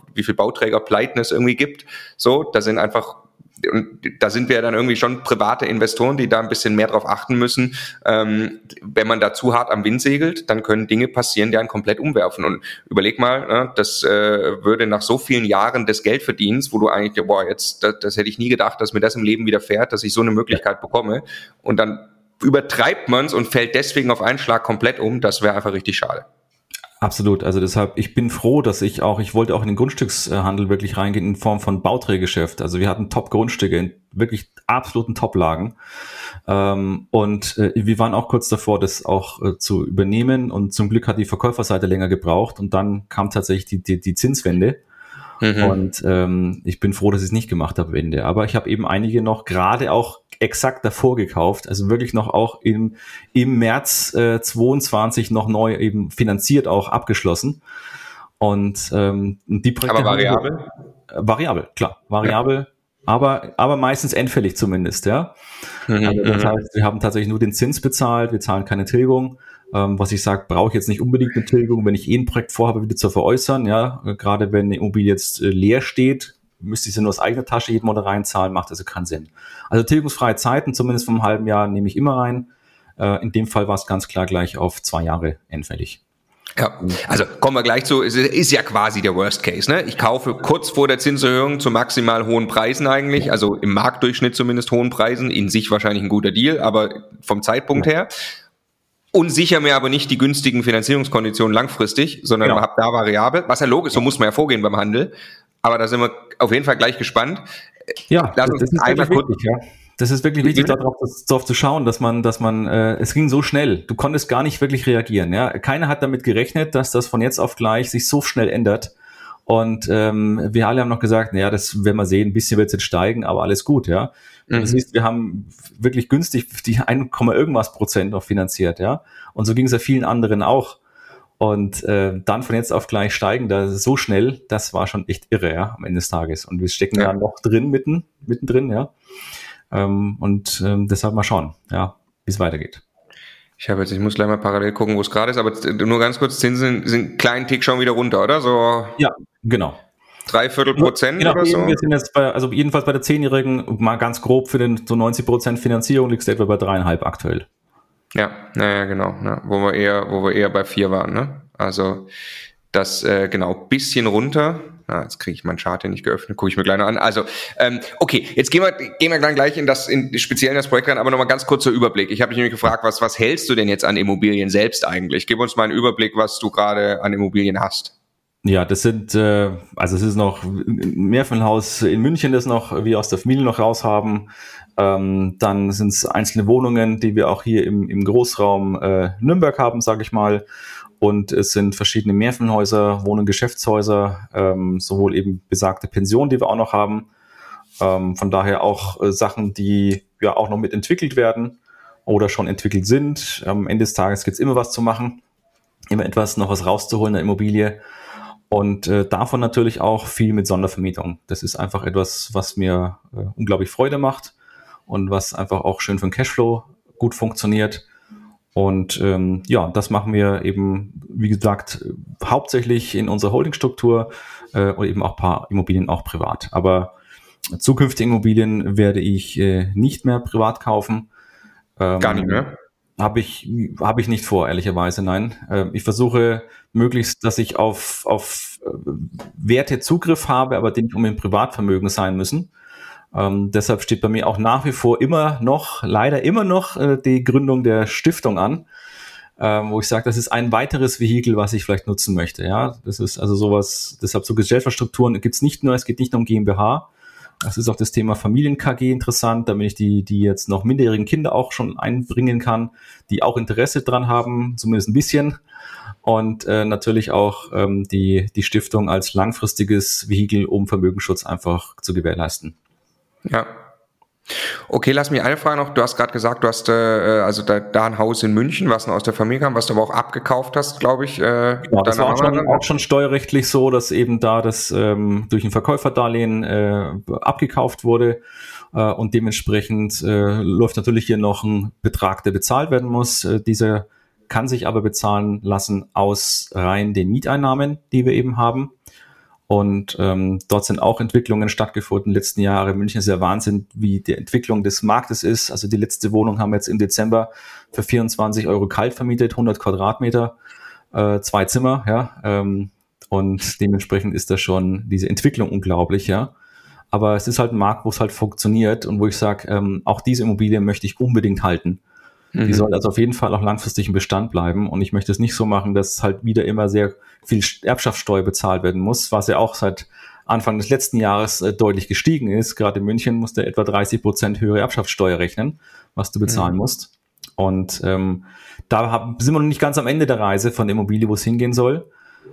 wie viel Bauträgerpleiten es irgendwie gibt. So, da sind einfach Und da sind wir ja dann irgendwie schon private Investoren, die da ein bisschen mehr drauf achten müssen. Ähm, wenn man da zu hart am Wind segelt, dann können Dinge passieren, die einen komplett umwerfen. Und überleg mal, ne, das äh, würde nach so vielen Jahren des Geldverdienens, wo du eigentlich, boah, jetzt, das, das hätte ich nie gedacht, dass mir das im Leben widerfährt, dass ich so eine Möglichkeit bekomme. Und dann übertreibt man es und fällt deswegen auf einen Schlag komplett um. Das wäre einfach richtig schade. Absolut, also deshalb, ich bin froh, dass ich auch, ich wollte auch in den Grundstückshandel wirklich reingehen in Form von Bauträgergeschäft. Also wir hatten Top-Grundstücke in wirklich absoluten Top-Lagen. Ähm, und äh, wir waren auch kurz davor, das auch äh, zu übernehmen, und zum Glück hat die Verkäuferseite länger gebraucht und dann kam tatsächlich die, die, die Zinswende. Mhm. Und ähm, ich bin froh, dass ich es nicht gemacht habe am Ende. Aber ich habe eben einige noch gerade auch exakt davor gekauft, also wirklich noch auch im, im März äh, zweiundzwanzig noch neu eben finanziert, auch abgeschlossen. Und ähm, die Projekte. Aber variabel? Äh, variabel, klar, variabel, ja. aber aber meistens endfällig zumindest, ja. Mhm, also das heißt, wir haben tatsächlich nur den Zins bezahlt, wir zahlen keine Tilgung. Ähm, was ich sage, brauche ich jetzt nicht unbedingt eine Tilgung, wenn ich eh ein Projekt vorhabe, wieder zu veräußern, ja. Gerade wenn eine Immobilie jetzt äh, leer steht, müsste ich sie nur aus eigener Tasche jeden Monat reinzahlen, macht also keinen Sinn. Also tilgungsfreie Zeiten, zumindest vom halben Jahr, nehme ich immer rein. Äh, in dem Fall war es ganz klar gleich auf zwei Jahre endfällig. Ja, also kommen wir gleich zu, es ist ja quasi der Worst Case, ne? Ich kaufe kurz vor der Zinserhöhung zu maximal hohen Preisen eigentlich, also im Marktdurchschnitt zumindest hohen Preisen, in sich wahrscheinlich ein guter Deal, aber vom Zeitpunkt her. Und sicher mir aber nicht die günstigen Finanzierungskonditionen langfristig, sondern genau. Man hat da variabel, was ja logisch, so muss man ja vorgehen beim Handel. Aber da sind wir auf jeden Fall gleich gespannt. Ja, Lass uns das ist einmal kurz, wichtig, ja. Das ist wirklich wichtig, darauf, darauf zu schauen, dass man, dass man, äh, es ging so schnell. Du konntest gar nicht wirklich reagieren. Ja, keiner hat damit gerechnet, dass das von jetzt auf gleich sich so schnell ändert. Und ähm, wir alle haben noch gesagt, naja, das werden wir sehen. Ein bisschen wird es jetzt steigen, aber alles gut, ja. Mhm. Das heißt, wir haben wirklich günstig die ein Komma irgendwas Prozent noch finanziert, ja. Und so ging es ja vielen anderen auch. Und äh, dann von jetzt auf gleich steigen, da so schnell, das war schon echt irre, ja, am Ende des Tages. Und wir stecken ja, ja noch drin, mitten, mittendrin, ja. Ähm, und ähm, deshalb mal schauen, ja, wie es weitergeht. Ich habe jetzt, ich muss gleich mal parallel gucken, wo es gerade ist, aber nur ganz kurz, Zinsen sind einen kleinen Tick schon wieder runter, oder? So. Ja, genau. Dreiviertel Prozent genau, oder so? Wir sind jetzt bei, also jedenfalls bei der zehnjährigen, mal ganz grob für den so neunzig Prozent Finanzierung liegst du etwa bei dreieinhalb aktuell. Ja, naja, genau, ne? wo wir eher, wo wir eher bei vier waren, ne? Also das äh, genau bisschen runter. Ah, jetzt kriege ich meinen Chart hier nicht geöffnet, gucke ich mir gleich noch an. Also ähm, okay, jetzt gehen wir gehen wir dann gleich in das in speziell in das Projekt rein, aber nochmal ganz kurzer Überblick. Ich habe dich nämlich gefragt, was was hältst du denn jetzt an Immobilien selbst eigentlich? Gib uns mal einen Überblick, was du gerade an Immobilien hast. Ja, das sind, äh, also es ist noch ein Mehrfamilienhaus in München, das noch wir aus der Familie noch raus haben. Ähm, dann sind es einzelne Wohnungen, die wir auch hier im, im Großraum äh, Nürnberg haben, sage ich mal. Und es sind verschiedene Mehrfamilienhäuser, Wohn- und Geschäftshäuser, ähm, sowohl eben besagte Pensionen, die wir auch noch haben. Ähm, von daher auch äh, Sachen, die ja auch noch mitentwickelt werden oder schon entwickelt sind. Am Ende des Tages gibt es immer was zu machen, immer etwas, noch was rauszuholen in der Immobilie. Und äh, davon natürlich auch viel mit Sondervermietung. Das ist einfach etwas, was mir äh, unglaublich Freude macht und was einfach auch schön für den Cashflow gut funktioniert. Und ähm, ja, das machen wir eben, wie gesagt, hauptsächlich in unserer Holdingstruktur äh, und eben auch ein paar Immobilien auch privat. Aber zukünftige Immobilien werde ich äh, nicht mehr privat kaufen. Ähm, Gar nicht mehr? Habe ich, habe ich nicht vor, ehrlicherweise, nein. Äh, ich versuche möglichst, dass ich auf, auf Werte Zugriff habe, aber die nicht um ein Privatvermögen sein müssen. Ähm, deshalb steht bei mir auch nach wie vor immer noch, leider immer noch äh, die Gründung der Stiftung an, ähm, wo ich sage, das ist ein weiteres Vehikel, was ich vielleicht nutzen möchte. Ja, das ist also sowas, deshalb so Gesellschaftsstrukturen gibt es nicht nur, es geht nicht nur um GmbH. Das ist auch das Thema Familien-K G interessant, damit ich die, die jetzt noch minderjährigen Kinder auch schon einbringen kann, die auch Interesse dran haben, zumindest ein bisschen. Und äh, natürlich auch ähm, die, die Stiftung als langfristiges Vehikel, um Vermögensschutz einfach zu gewährleisten. Ja. Okay, lass mich eine Frage noch. Du hast gerade gesagt, du hast äh, also da, da ein Haus in München, was noch aus der Familie kam, was du aber auch abgekauft hast, glaube ich. Äh, genau, das war auch schon, auch schon steuerrechtlich so, dass eben da das ähm, durch ein Verkäuferdarlehen äh, abgekauft wurde äh, und dementsprechend äh, läuft natürlich hier noch ein Betrag, der bezahlt werden muss. Äh, dieser kann sich aber bezahlen lassen aus rein den Mieteinnahmen, die wir eben haben. Und ähm, dort sind auch Entwicklungen stattgefunden in den letzten Jahren. München ist ja Wahnsinn, wie die Entwicklung des Marktes ist. Also die letzte Wohnung haben wir jetzt im Dezember für vierundzwanzig Euro kalt vermietet, hundert Quadratmeter, äh, zwei Zimmer, ja. Ähm, und dementsprechend ist das schon diese Entwicklung unglaublich, ja. Aber es ist halt ein Markt, wo es halt funktioniert und wo ich sage, ähm, auch diese Immobilie möchte ich unbedingt halten. Mhm. Die soll also auf jeden Fall auch langfristig im Bestand bleiben. Und ich möchte es nicht so machen, dass halt wieder immer sehr viel Erbschaftssteuer bezahlt werden muss, was ja auch seit Anfang des letzten Jahres äh, deutlich gestiegen ist. Gerade in München musst du etwa dreißig Prozent höhere Erbschaftssteuer rechnen, was du bezahlen mhm. musst. Und ähm, da hab, sind wir noch nicht ganz am Ende der Reise von der Immobilie, wo es hingehen soll.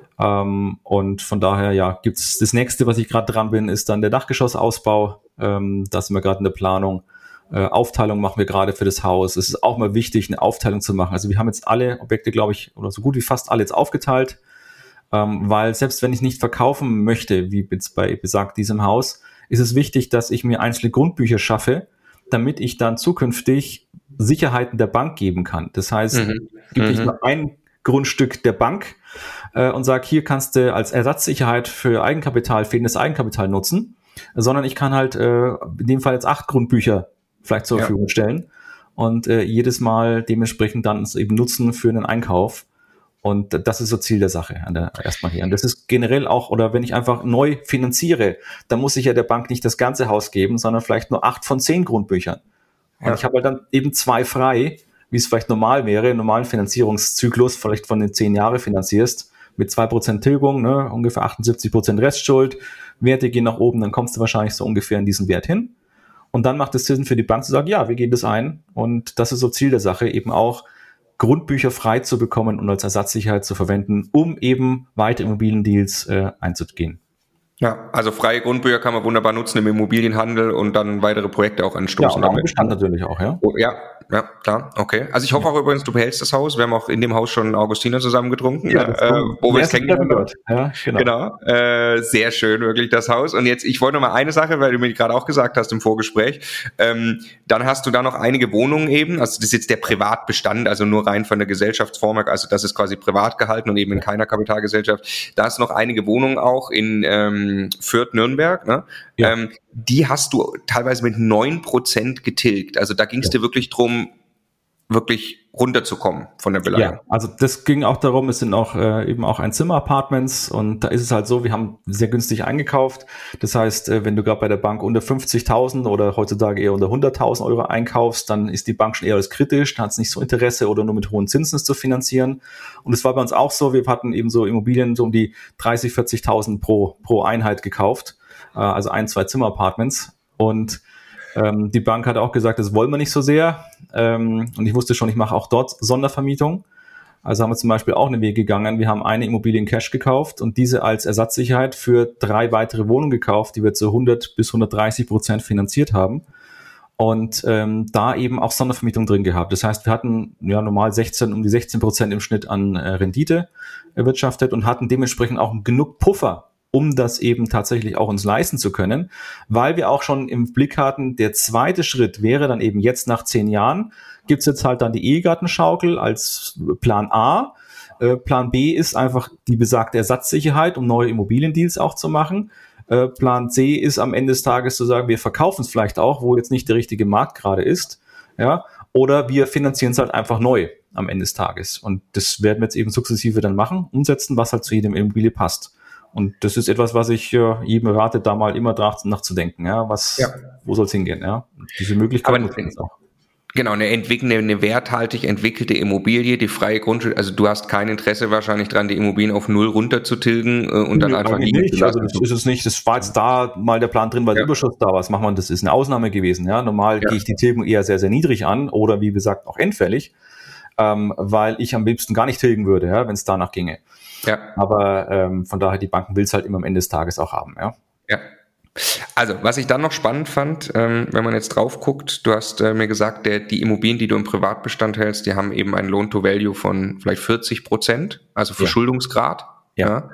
Ähm, und von daher, ja, gibt's das nächste, was ich gerade dran bin, ist dann der Dachgeschossausbau. Ähm, da sind wir gerade in der Planung. Äh, Aufteilung machen wir gerade für das Haus. Es ist auch mal wichtig, eine Aufteilung zu machen. Also wir haben jetzt alle Objekte, glaube ich, oder so gut wie fast alle jetzt aufgeteilt, ähm, weil selbst wenn ich nicht verkaufen möchte, wie jetzt bei besagt diesem Haus, ist es wichtig, dass ich mir einzelne Grundbücher schaffe, damit ich dann zukünftig Sicherheiten der Bank geben kann. Das heißt, mhm. es gibt mhm. nicht nur ein Grundstück der Bank äh, und sage, hier kannst du als Ersatzsicherheit für Eigenkapital, fehlendes Eigenkapital nutzen, sondern ich kann halt äh, in dem Fall jetzt acht Grundbücher vielleicht zur Verfügung ja. stellen und äh, jedes Mal dementsprechend dann es eben nutzen für einen Einkauf. Und das ist so Ziel der Sache an der, erstmal hier. Und das ist generell auch, oder wenn ich einfach neu finanziere, dann muss ich ja der Bank nicht das ganze Haus geben, sondern vielleicht nur acht von zehn Grundbüchern. Und ja. ich habe halt dann eben zwei frei, wie es vielleicht normal wäre, im normalen Finanzierungszyklus, vielleicht von den zehn Jahren finanzierst, mit zwei Prozent Tilgung, ne, ungefähr achtundsiebzig Prozent Restschuld, Werte gehen nach oben, dann kommst du wahrscheinlich so ungefähr in diesen Wert hin. Und dann macht es Sinn für die Bank zu sagen, ja, wir gehen das ein. Und das ist so Ziel der Sache, eben auch Grundbücher frei zu bekommen und als Ersatzsicherheit zu verwenden, um eben weitere Immobiliendeals äh, einzugehen. Ja, also freie Grundbücher kann man wunderbar nutzen im Immobilienhandel und dann weitere Projekte auch anstoßen. Ja, und auch im Bestand natürlich auch, ja. Oh, ja, ja, klar, okay. Also ich hoffe auch übrigens, du behältst das Haus. Wir haben auch in dem Haus schon Augustiner zusammen getrunken, ja, äh, wo wir es kennengelernt haben. Ja, genau. genau. Äh, sehr schön, wirklich, das Haus. Und jetzt, ich wollte noch mal eine Sache, weil du mir gerade auch gesagt hast im Vorgespräch, ähm, dann hast du da noch einige Wohnungen eben, also das ist jetzt der Privatbestand, also nur rein von der Gesellschaftsform, also das ist quasi privat gehalten und eben in keiner Kapitalgesellschaft. Da hast du noch einige Wohnungen auch in ähm, Fürth, Nürnberg, ne? Ja. Ähm, die hast du teilweise mit neun Prozent getilgt. Also da ging es ja. dir wirklich drum, wirklich runterzukommen von der Beleihung. Ja, also das ging auch darum, es sind auch äh, eben auch Einzimmer-Apartments und da ist es halt so, wir haben sehr günstig eingekauft. Das heißt, äh, wenn du gerade bei der Bank unter fünfzigtausend oder heutzutage eher unter hunderttausend Euro einkaufst, dann ist die Bank schon eher als kritisch, dann hat es nicht so Interesse oder nur mit hohen Zinsen zu finanzieren. Und es war bei uns auch so, wir hatten eben so Immobilien so um die dreißig, vierzigtausend pro, pro Einheit gekauft, äh, also ein, zwei Zimmer-Apartments und Ähm, die Bank hat auch gesagt, das wollen wir nicht so sehr. Ähm, und ich wusste schon, ich mache auch dort Sondervermietung. Also haben wir zum Beispiel auch einen Weg gegangen. Wir haben eine Immobilie in Cash gekauft und diese als Ersatzsicherheit für drei weitere Wohnungen gekauft, die wir zu hundert bis hundertdreißig Prozent finanziert haben. Und ähm, da eben auch Sondervermietung drin gehabt. Das heißt, wir hatten ja normal sechzehn, um die sechzehn Prozent im Schnitt an äh, Rendite erwirtschaftet und hatten dementsprechend auch genug Puffer, um das eben tatsächlich auch uns leisten zu können, weil wir auch schon im Blick hatten, der zweite Schritt wäre dann eben jetzt nach zehn Jahren, gibt's jetzt halt dann die Ehegattenschaukel als Plan A. Äh, Plan B ist einfach die besagte Ersatzsicherheit, um neue Immobiliendeals auch zu machen. Äh, Plan C ist am Ende des Tages zu sagen, wir verkaufen es vielleicht auch, wo jetzt nicht der richtige Markt gerade ist, ja, oder wir finanzieren es halt einfach neu am Ende des Tages. Und das werden wir jetzt eben sukzessive dann machen, umsetzen, was halt zu jedem Immobilie passt. Und das ist etwas, was ich äh, jedem rate, da mal immer drauf nachzudenken. Ja, was, ja. wo soll es hingehen? Ja, und diese Möglichkeit nutzen wir auch. Genau, eine entwickelnde, eine werthaltig entwickelte Immobilie, die freie Grundschuld. Also du hast kein Interesse wahrscheinlich dran, die Immobilien auf null runterzutilgen äh, und dann nee, einfach liegen nicht. Also das ist es nicht. Das war jetzt da mal der Plan drin, weil ja. der Überschuss da war. Was macht man? Das ist eine Ausnahme gewesen. Ja, normal ja. gehe ich die Tilgung eher sehr, sehr niedrig an oder wie gesagt auch endfällig, ähm, weil ich am liebsten gar nicht tilgen würde, ja, wenn es danach ginge. Ja. Aber ähm, von daher, die Banken will es halt immer am Ende des Tages auch haben, ja. Ja. Also, was ich dann noch spannend fand, ähm, wenn man jetzt drauf guckt, du hast äh, mir gesagt, der, die Immobilien, die du im Privatbestand hältst, die haben eben einen Loan-to-Value von vielleicht vierzig Prozent, also Verschuldungsgrad. Ja. ja.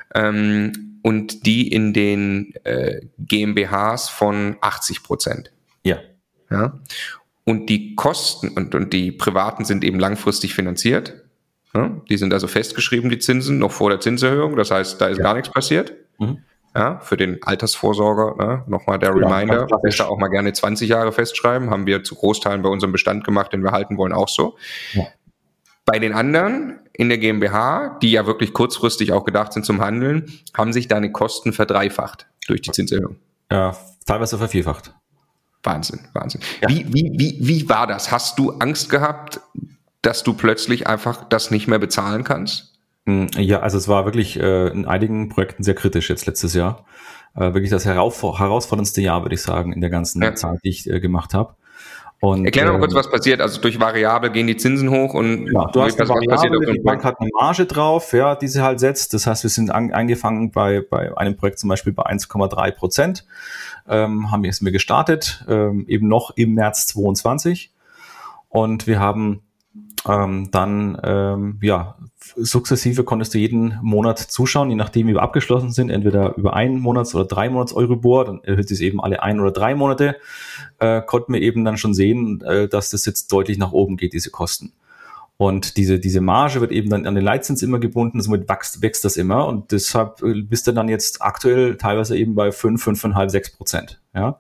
Ähm, und die in den äh, GmbHs von achtzig Prozent. Ja. Ja. Und die Kosten und, und die Privaten sind eben langfristig finanziert. Ja, die sind also festgeschrieben, die Zinsen, noch vor der Zinserhöhung. Das heißt, da ist ja. gar nichts passiert. Mhm. Ja, für den Altersvorsorger, ne? Nochmal der Reminder, ja, besser auch mal gerne zwanzig Jahre festschreiben, haben wir zu Großteilen bei unserem Bestand gemacht, den wir halten wollen, auch so. Ja. Bei den anderen in der GmbH, die ja wirklich kurzfristig auch gedacht sind zum Handeln, haben sich deine Kosten verdreifacht durch die Zinserhöhung. Ja, teilweise vervierfacht. Wahnsinn, Wahnsinn. Ja. Wie, wie, wie, wie war das? Hast du Angst gehabt, dass du plötzlich einfach das nicht mehr bezahlen kannst? Ja, also es war wirklich äh, in einigen Projekten sehr kritisch jetzt letztes Jahr. Äh, wirklich das herausfor- herausforderndste Jahr, würde ich sagen, in der ganzen ja. Zeit, die ich äh, gemacht habe. Und, Erklär noch äh, kurz, was passiert. Also durch Variable gehen die Zinsen hoch und ja, du hast eine Variable, die Bank hat eine Marge drauf, ja, die sie halt setzt. Das heißt, wir sind an, eingefangen bei bei einem Projekt zum Beispiel bei eins Komma drei Prozent. Ähm, haben wir jetzt mir gestartet, ähm, eben noch im März zweiundzwanzig. Und wir haben ähm, dann, ähm, ja, sukzessive konntest du jeden Monat zuschauen, je nachdem, wie wir abgeschlossen sind, entweder über ein Monats- oder drei Monats Euribor, dann erhöht sich eben alle ein oder drei Monate, äh, konnten wir eben dann schon sehen, äh, dass das jetzt deutlich nach oben geht, diese Kosten. Und diese, diese Marge wird eben dann an den Leitzins immer gebunden, somit wächst, wächst das immer und deshalb bist du dann jetzt aktuell teilweise eben bei fünf, fünf Komma fünf, sechs Prozent, ja.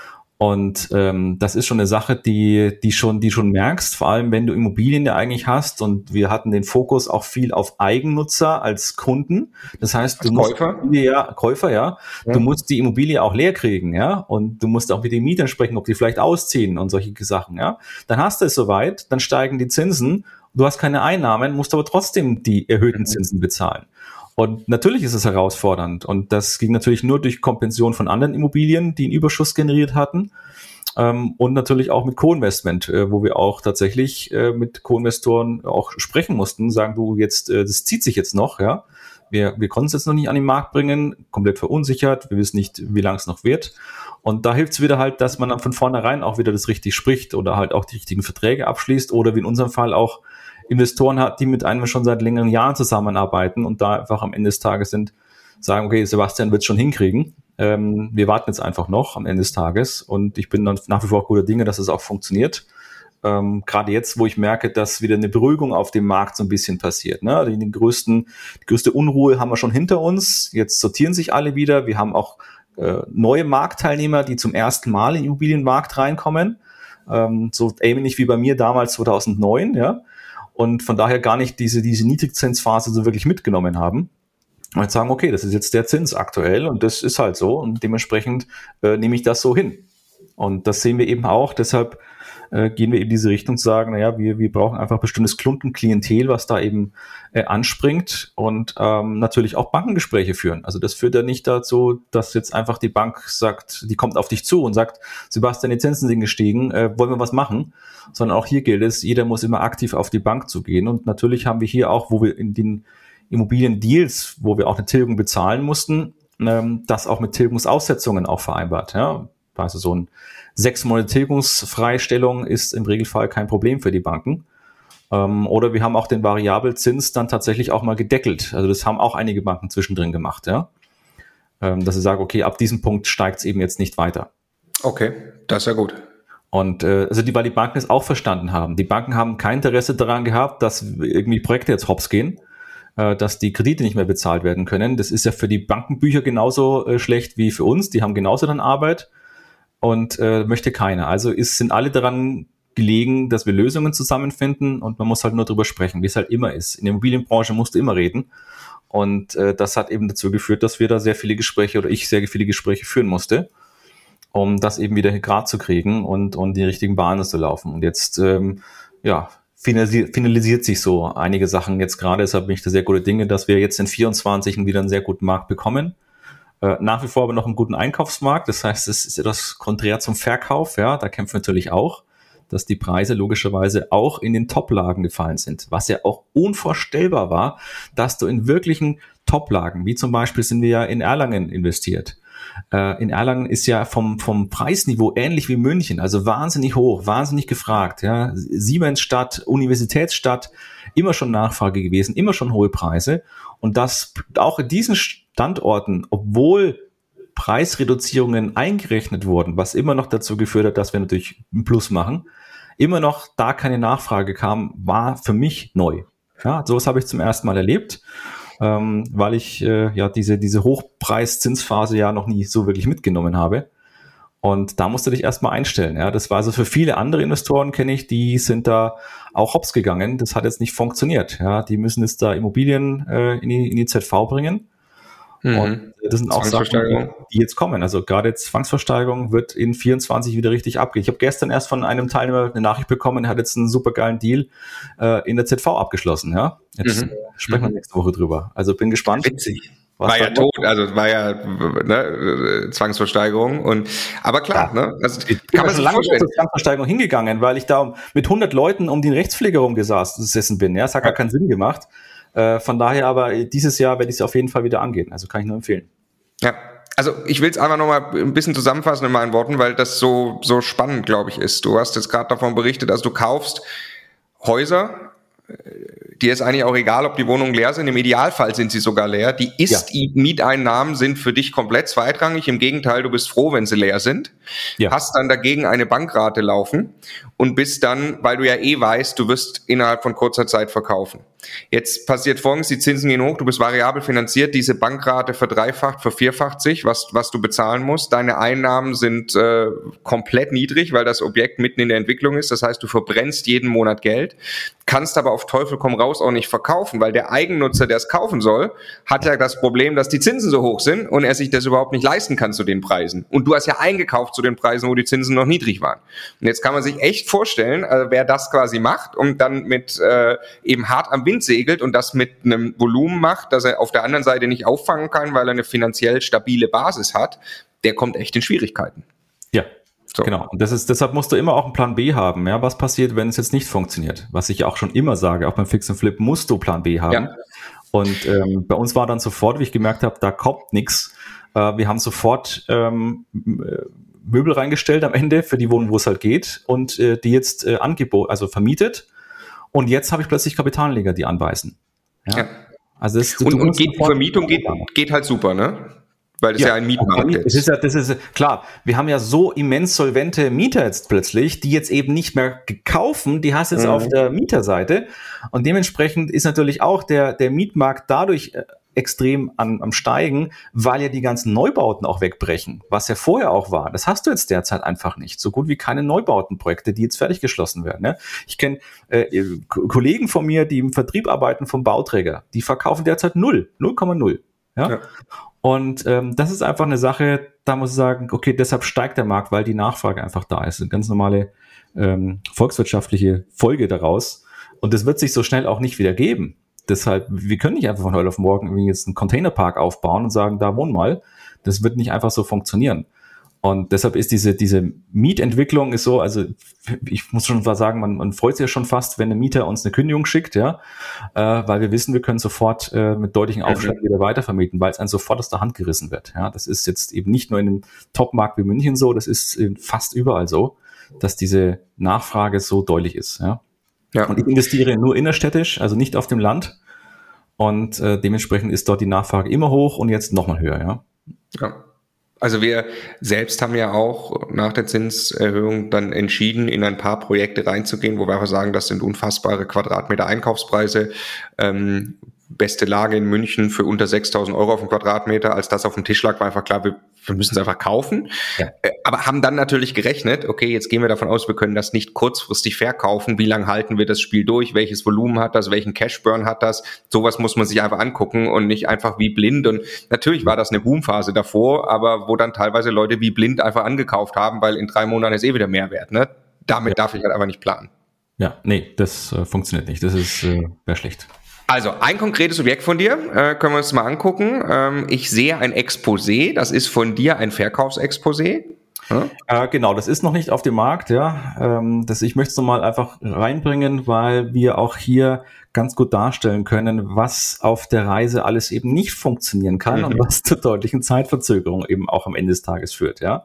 Und ähm, das ist schon eine Sache, die die schon die schon merkst, vor allem wenn du Immobilien ja eigentlich hast und wir hatten den Fokus auch viel auf Eigennutzer als Kunden. Das heißt, als du musst Käufer? Ja, Käufer, ja. ja. Du musst die Immobilie auch leer kriegen, ja. Und du musst auch mit den Mietern sprechen, ob die vielleicht ausziehen und solche Sachen, ja. Dann hast du es soweit, dann steigen die Zinsen, du hast keine Einnahmen, musst aber trotzdem die erhöhten Zinsen bezahlen. Und natürlich ist es herausfordernd und das ging natürlich nur durch Kompension von anderen Immobilien, die einen Überschuss generiert hatten ähm, und natürlich auch mit Co-Investment, äh, wo wir auch tatsächlich äh, mit Co-Investoren auch sprechen mussten, sagen, du jetzt, äh, das zieht sich jetzt noch, ja, wir, wir konnten es jetzt noch nicht an den Markt bringen, komplett verunsichert, wir wissen nicht, wie lange es noch wird und da hilft es wieder halt, dass man dann von vornherein auch wieder das richtig spricht oder halt auch die richtigen Verträge abschließt oder wie in unserem Fall auch Investoren hat, die mit einem schon seit längeren Jahren zusammenarbeiten und da einfach am Ende des Tages sind, sagen, okay, Sebastian wird es schon hinkriegen. Ähm, wir warten jetzt einfach noch am Ende des Tages und ich bin dann nach wie vor guter Dinge, dass es auch funktioniert. Ähm, gerade jetzt, wo ich merke, dass wieder eine Beruhigung auf dem Markt so ein bisschen passiert. Ne? Die, die, größten, die größte Unruhe haben wir schon hinter uns. Jetzt sortieren sich alle wieder. Wir haben auch äh, neue Marktteilnehmer, die zum ersten Mal in den Immobilienmarkt reinkommen. Ähm, so ähnlich wie bei mir damals zweitausendneun, ja. Und von daher gar nicht diese, diese Niedrigzinsphase so wirklich mitgenommen haben. Und jetzt sagen, okay, das ist jetzt der Zins aktuell und das ist halt so und dementsprechend äh, nehme ich das so hin. Und das sehen wir eben auch, deshalb äh, gehen wir in diese Richtung zu sagen, naja, wir, wir brauchen einfach bestimmtes Kundenklientel, was da eben äh, anspringt und ähm, natürlich auch Bankengespräche führen. Also das führt ja nicht dazu, dass jetzt einfach die Bank sagt, die kommt auf dich zu und sagt, Sebastian, die Zinsen sind gestiegen, äh, wollen wir was machen? Sondern auch hier gilt es, jeder muss immer aktiv auf die Bank zugehen. Und natürlich haben wir hier auch, wo wir in den Immobilien-Deals, wo wir auch eine Tilgung bezahlen mussten, ähm, das auch mit Tilgungsaussetzungen auch vereinbart. Ja? Also so ein sechs Monate Tilgungsfreistellung ist im Regelfall kein Problem für die Banken. Ähm, oder wir haben auch den Variabelzins dann tatsächlich auch mal gedeckelt. Also das haben auch einige Banken zwischendrin gemacht, ja. Ähm, dass sie sagen, okay, ab diesem Punkt steigt es eben jetzt nicht weiter. Okay, das ist ja gut. Und äh, also die, weil die Banken es auch verstanden haben. Die Banken haben kein Interesse daran gehabt, dass irgendwie Projekte jetzt hops gehen, äh, dass die Kredite nicht mehr bezahlt werden können. Das ist ja für die Bankenbücher genauso äh, schlecht wie für uns. Die haben genauso dann Arbeit und äh, möchte keiner. Also ist, sind alle daran gelegen, dass wir Lösungen zusammenfinden und man muss halt nur drüber sprechen, wie es halt immer ist. In der Immobilienbranche musst du immer reden. Und äh, das hat eben dazu geführt, dass wir da sehr viele Gespräche oder ich sehr viele Gespräche führen musste, um das eben wieder gerade zu kriegen und, und die richtigen Bahnen zu laufen. Und jetzt, ähm, ja, finalisiert, finalisiert sich so einige Sachen jetzt gerade. Deshalb bin ich da sehr gute Dinge, dass wir jetzt in vierundzwanzig wieder einen sehr guten Markt bekommen. Äh, nach wie vor aber noch einen guten Einkaufsmarkt. Das heißt, es ist etwas konträr zum Verkauf. Ja, da kämpfen wir natürlich auch, dass die Preise logischerweise auch in den Top-Lagen gefallen sind. Was ja auch unvorstellbar war, dass du in wirklichen Top-Lagen, wie zum Beispiel sind wir ja in Erlangen investiert. In Erlangen ist ja vom, vom Preisniveau ähnlich wie München, also wahnsinnig hoch, wahnsinnig gefragt. Ja. Siemensstadt, Universitätsstadt, immer schon Nachfrage gewesen, immer schon hohe Preise. Und das auch in diesen Standorten, obwohl Preisreduzierungen eingerechnet wurden, was immer noch dazu geführt hat, dass wir natürlich einen Plus machen, immer noch da keine Nachfrage kam, war für mich neu. Ja, sowas habe ich zum ersten Mal erlebt. ähm, weil ich äh, ja diese, diese Hochpreiszinsphase ja noch nie so wirklich mitgenommen habe. Und da musst du dich erstmal einstellen. Ja, das war also für viele andere Investoren, kenne ich, die sind da auch hops gegangen. Das hat jetzt nicht funktioniert. Ja, die müssen jetzt da Immobilien äh, in, die, in die Z V bringen. Mhm. Und das sind auch Sachen, die jetzt kommen. Also gerade Zwangsversteigerung wird in vierundzwanzig wieder richtig abgehen. Ich habe gestern erst von einem Teilnehmer eine Nachricht bekommen, er hat jetzt einen supergeilen Deal äh, in der Z V abgeschlossen. Ja, jetzt mhm. äh, sprechen wir mhm. nächste Woche drüber. Also bin gespannt. Witzig. War ja tot, also war ja ne, Zwangsversteigerung und aber klar, ja. ne, also kann man sich vorstellen. Zur Zwangsversteigerung hingegangen, weil ich da mit hundert Leuten um den Rechtspfleger rumgesessen bin. Ja, es hat gar keinen Sinn gemacht. Äh, von daher aber dieses Jahr werde ich es auf jeden Fall wieder angehen. Also kann ich nur empfehlen. Ja, also ich will es einfach nochmal ein bisschen zusammenfassen in meinen Worten, weil das so so spannend, glaube ich, ist. Du hast jetzt gerade davon berichtet, also du kaufst Häuser. Dir ist eigentlich auch egal, ob die Wohnungen leer sind. Im Idealfall sind sie sogar leer. Die Ist-Mieteinnahmen sind für dich komplett zweitrangig. Im Gegenteil, du bist froh, wenn sie leer sind. Ja. Hast dann dagegen eine Bankrate laufen und bist dann, weil du ja eh weißt, du wirst innerhalb von kurzer Zeit verkaufen. Jetzt passiert Folgendes, die Zinsen gehen hoch, du bist variabel finanziert, diese Bankrate verdreifacht, vervierfacht sich, was, was du bezahlen musst. Deine Einnahmen sind äh, komplett niedrig, weil das Objekt mitten in der Entwicklung ist. Das heißt, du verbrennst jeden Monat Geld, kannst aber auf Teufel komm raus auch nicht verkaufen, weil der Eigennutzer, der es kaufen soll, hat ja das Problem, dass die Zinsen so hoch sind und er sich das überhaupt nicht leisten kann zu den Preisen. Und du hast ja eingekauft zu den Preisen, wo die Zinsen noch niedrig waren. Und jetzt kann man sich echt vorstellen, äh, wer das quasi macht und dann mit äh, eben hart am Wind segelt und das mit einem Volumen macht, das er auf der anderen Seite nicht auffangen kann, weil er eine finanziell stabile Basis hat, der kommt echt in Schwierigkeiten. Ja. So. Genau. Und das ist, deshalb musst du immer auch einen Plan B haben. Ja, was passiert, wenn es jetzt nicht funktioniert? Was ich auch schon immer sage, auch beim Fix and Flip musst du Plan B haben. Ja. Und ähm, bei uns war dann sofort, wie ich gemerkt habe, da kommt nichts. Äh, wir haben sofort ähm, Möbel reingestellt am Ende für die Wohnung, wo es halt geht, und äh, die jetzt äh, angeboten, also vermietet. Und jetzt habe ich plötzlich Kapitalanleger, die anbeißen. Ja. ja. Also das, und und geht, die Vermietung geht, geht halt super, ne? Weil das ja, ja ein Mietmarkt ist. Das ist ja, das ist klar. Wir haben ja so immens solvente Mieter jetzt plötzlich, die jetzt eben nicht mehr kaufen, die hast jetzt mhm. auf der Mieterseite. Und dementsprechend ist natürlich auch der, der Mietmarkt dadurch extrem an, am Steigen, weil ja die ganzen Neubauten auch wegbrechen, was ja vorher auch war. Das hast du jetzt derzeit einfach nicht. So gut wie keine Neubautenprojekte, die jetzt fertiggeschlossen werden. Ne? Ich kenne äh, Kollegen von mir, die im Vertrieb arbeiten vom Bauträger, die verkaufen derzeit null, null Komma null. Ja? Ja. Und ähm, das ist einfach eine Sache, da muss ich sagen, okay, deshalb steigt der Markt, weil die Nachfrage einfach da ist. Eine ganz normale ähm, volkswirtschaftliche Folge daraus. Und das wird sich so schnell auch nicht wieder geben. Deshalb, wir können nicht einfach von heute auf morgen irgendwie jetzt einen Containerpark aufbauen und sagen, da wohn mal. Das wird nicht einfach so funktionieren. Und deshalb ist diese diese Mietentwicklung ist so, also ich muss schon sagen, man, man freut sich ja schon fast, wenn ein Mieter uns eine Kündigung schickt, ja, äh, weil wir wissen, wir können sofort äh, mit deutlichen Aufschlag wieder weitervermieten, weil es einem sofort aus der Hand gerissen wird. Ja, das ist jetzt eben nicht nur in einem Top-Markt wie München so, das ist fast überall so, dass diese Nachfrage so deutlich ist. Ja, ja. Und ich investiere nur innerstädtisch, also nicht auf dem Land, und äh, dementsprechend ist dort die Nachfrage immer hoch und jetzt nochmal höher. Ja. Ja. Also wir selbst haben ja auch nach der Zinserhöhung dann entschieden, in ein paar Projekte reinzugehen, wo wir einfach sagen, das sind unfassbare Quadratmeter Einkaufspreise. Ähm, beste Lage in München für unter sechstausend Euro auf den Quadratmeter. Als das auf dem Tisch lag, war einfach klar, wir, wir müssen es einfach kaufen. Ja. Äh, aber haben dann natürlich gerechnet, okay, jetzt gehen wir davon aus, wir können das nicht kurzfristig verkaufen. Wie lange halten wir das Spiel durch? Welches Volumen hat das? Welchen Cashburn hat das? Sowas muss man sich einfach angucken und nicht einfach wie blind. Und natürlich war das eine Boomphase davor, aber wo dann teilweise Leute wie blind einfach angekauft haben, weil in drei Monaten ist eh wieder Mehrwert. Ne? Damit ja. darf ich halt einfach nicht planen. Ja, nee, das äh, funktioniert nicht. Das ist äh, wäre schlecht. Also, ein konkretes Objekt von dir, äh, können wir uns mal angucken. Ähm, ich sehe ein Exposé, das ist von dir ein Verkaufsexposé. Hm? Äh, genau, das ist noch nicht auf dem Markt, ja. Ähm, das, ich möchte es nochmal einfach reinbringen, weil wir auch hier ganz gut darstellen können, was auf der Reise alles eben nicht funktionieren kann mhm. und was zu deutlichen Zeitverzögerungen eben auch am Ende des Tages führt, ja.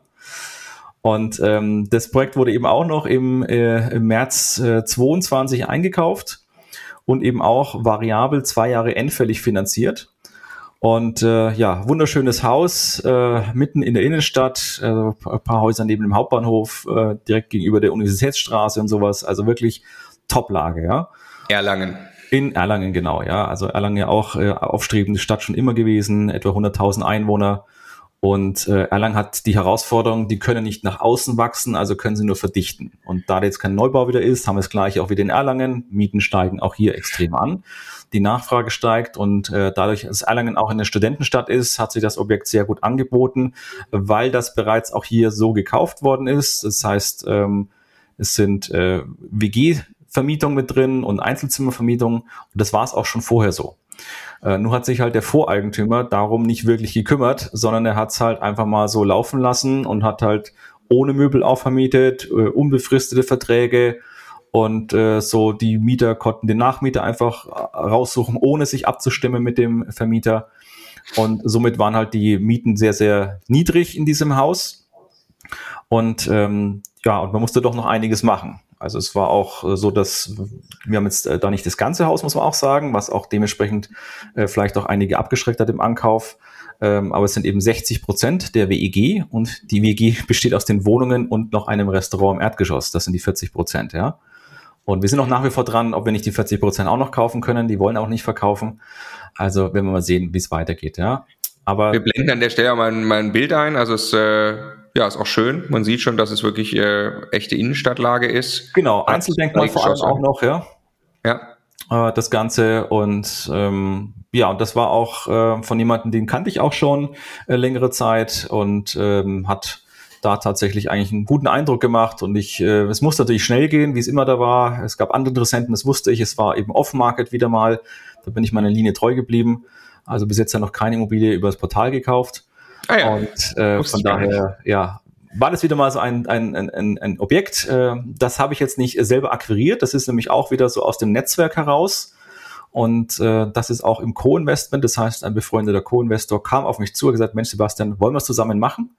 Und ähm, das Projekt wurde eben auch noch im, äh, im März äh, zweiundzwanzig eingekauft. Und eben auch variabel zwei Jahre endfällig finanziert. Und äh, ja, wunderschönes Haus, äh, mitten in der Innenstadt, äh, ein paar Häuser neben dem Hauptbahnhof, äh, direkt gegenüber der Universitätsstraße und sowas. Also wirklich Top-Lage, ja. Erlangen. In Erlangen, genau, ja. Also Erlangen ja auch äh, aufstrebende Stadt schon immer gewesen, etwa hunderttausend Einwohner. Und äh, Erlangen hat die Herausforderung, die können nicht nach außen wachsen, also können sie nur verdichten. Und da jetzt kein Neubau wieder ist, haben wir es gleich auch wieder in Erlangen. Mieten steigen auch hier extrem an. Die Nachfrage steigt und äh, dadurch, dass Erlangen auch eine Studentenstadt ist, hat sich das Objekt sehr gut angeboten, weil das bereits auch hier so gekauft worden ist. Das heißt, ähm, es sind äh, W G-Vermietungen mit drin und Einzelzimmervermietungen. Und das war es auch schon vorher so. Äh, nur hat sich halt der Voreigentümer darum nicht wirklich gekümmert, sondern er hat es halt einfach mal so laufen lassen und hat halt ohne Möbel auch vermietet, äh, unbefristete Verträge und äh, so die Mieter konnten den Nachmieter einfach raussuchen, ohne sich abzustimmen mit dem Vermieter. Und somit waren halt die Mieten sehr, sehr niedrig in diesem Haus. Und ähm, ja, und man musste doch noch einiges machen. Also es war auch so, dass wir haben jetzt äh, da nicht das ganze Haus, muss man auch sagen, was auch dementsprechend äh, vielleicht auch einige abgeschreckt hat im Ankauf. Ähm, aber es sind eben sechzig Prozent der W E G und die W E G besteht aus den Wohnungen und noch einem Restaurant im Erdgeschoss. Das sind die vierzig Prozent, ja. Und wir sind auch nach wie vor dran, ob wir nicht die vierzig Prozent auch noch kaufen können. Die wollen auch nicht verkaufen. Also werden wir mal sehen, wie es weitergeht, ja. Aber wir blenden an der Stelle mal ein, mal ein Bild ein. Also es äh, ja, ist auch schön. Man sieht schon, dass es wirklich äh, echte Innenstadtlage ist. Genau, Einzeldenkmal vor allem auch noch, ja. Ja. Äh, das Ganze und ähm, ja, und das war auch äh, von jemandem, den kannte ich auch schon äh, längere Zeit und ähm, hat da tatsächlich eigentlich einen guten Eindruck gemacht und ich, äh, es musste natürlich schnell gehen, wie es immer da war. Es gab andere Interessenten, das wusste ich. Es war eben Off-Market wieder mal. Da bin ich meiner Linie treu geblieben. Also bis jetzt ja noch keine Immobilie über das Portal gekauft. Ah ja. Und äh, von daher, ja, war das wieder mal so ein, ein, ein, ein Objekt. Äh, das habe ich jetzt nicht selber akquiriert. Das ist nämlich auch wieder so aus dem Netzwerk heraus. Und äh, das ist auch im Co-Investment. Das heißt, ein befreundeter Co-Investor kam auf mich zu und gesagt, Mensch, Sebastian, wollen wir es zusammen machen?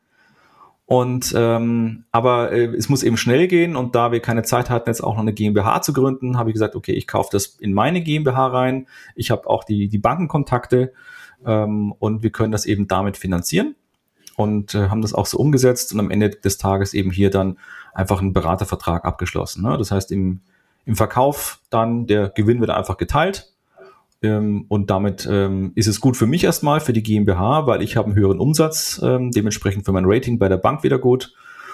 Und ähm, aber äh, es muss eben schnell gehen und da wir keine Zeit hatten, jetzt auch noch eine GmbH zu gründen, habe ich gesagt, okay, ich kaufe das in meine GmbH rein. Ich habe auch die die Bankenkontakte ähm, und wir können das eben damit finanzieren und äh, haben das auch so umgesetzt und am Ende des Tages eben hier dann einfach einen Beratervertrag abgeschlossen. Ne? Das heißt, im im Verkauf dann der Gewinn wird einfach geteilt. Ähm, und damit ähm, ist es gut für mich erstmal, für die GmbH, weil ich habe einen höheren Umsatz, ähm, dementsprechend für mein Rating bei der Bank wieder gut.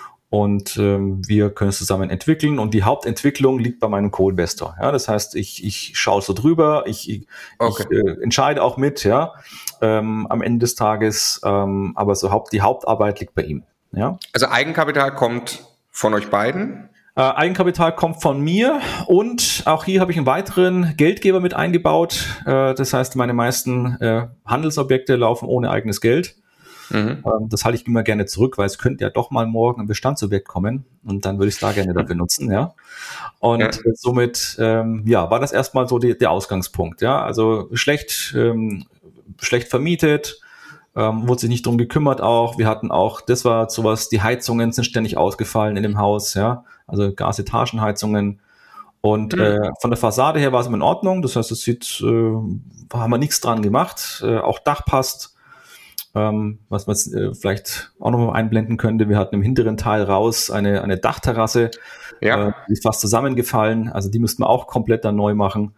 Und ähm, wir können es zusammen entwickeln und die Hauptentwicklung liegt bei meinem Co-Investor. Ja, das heißt, ich, ich schaue so drüber, ich, ich, okay. ich äh, entscheide auch mit, ja, ähm, am Ende des Tages, ähm, aber so Haupt, die Hauptarbeit liegt bei ihm. Ja. Also Eigenkapital kommt von euch beiden? Äh, Eigenkapital kommt von mir und auch hier habe ich einen weiteren Geldgeber mit eingebaut. Äh, das heißt, meine meisten äh, Handelsobjekte laufen ohne eigenes Geld. Mhm. Ähm, das halte ich immer gerne zurück, weil es könnte ja doch mal morgen ein Bestandsobjekt kommen und dann würde ich es da gerne dafür nutzen, ja. Und ja. somit, ähm, ja, war das erstmal so die, der Ausgangspunkt, ja. Also schlecht, ähm, schlecht vermietet. Ähm, wurde sich nicht drum gekümmert auch. Wir hatten auch, das war sowas, die Heizungen sind ständig ausgefallen in dem Haus, ja, also Gasetagenheizungen. Und mhm. äh, von der Fassade her war es immer in Ordnung. Das heißt, es sieht, äh, haben wir nichts dran gemacht. Äh, auch Dach passt. Ähm, was man äh, vielleicht auch noch mal einblenden könnte, wir hatten im hinteren Teil raus eine, eine Dachterrasse, ja. äh, die ist fast zusammengefallen. Also die müssten wir auch komplett dann neu machen.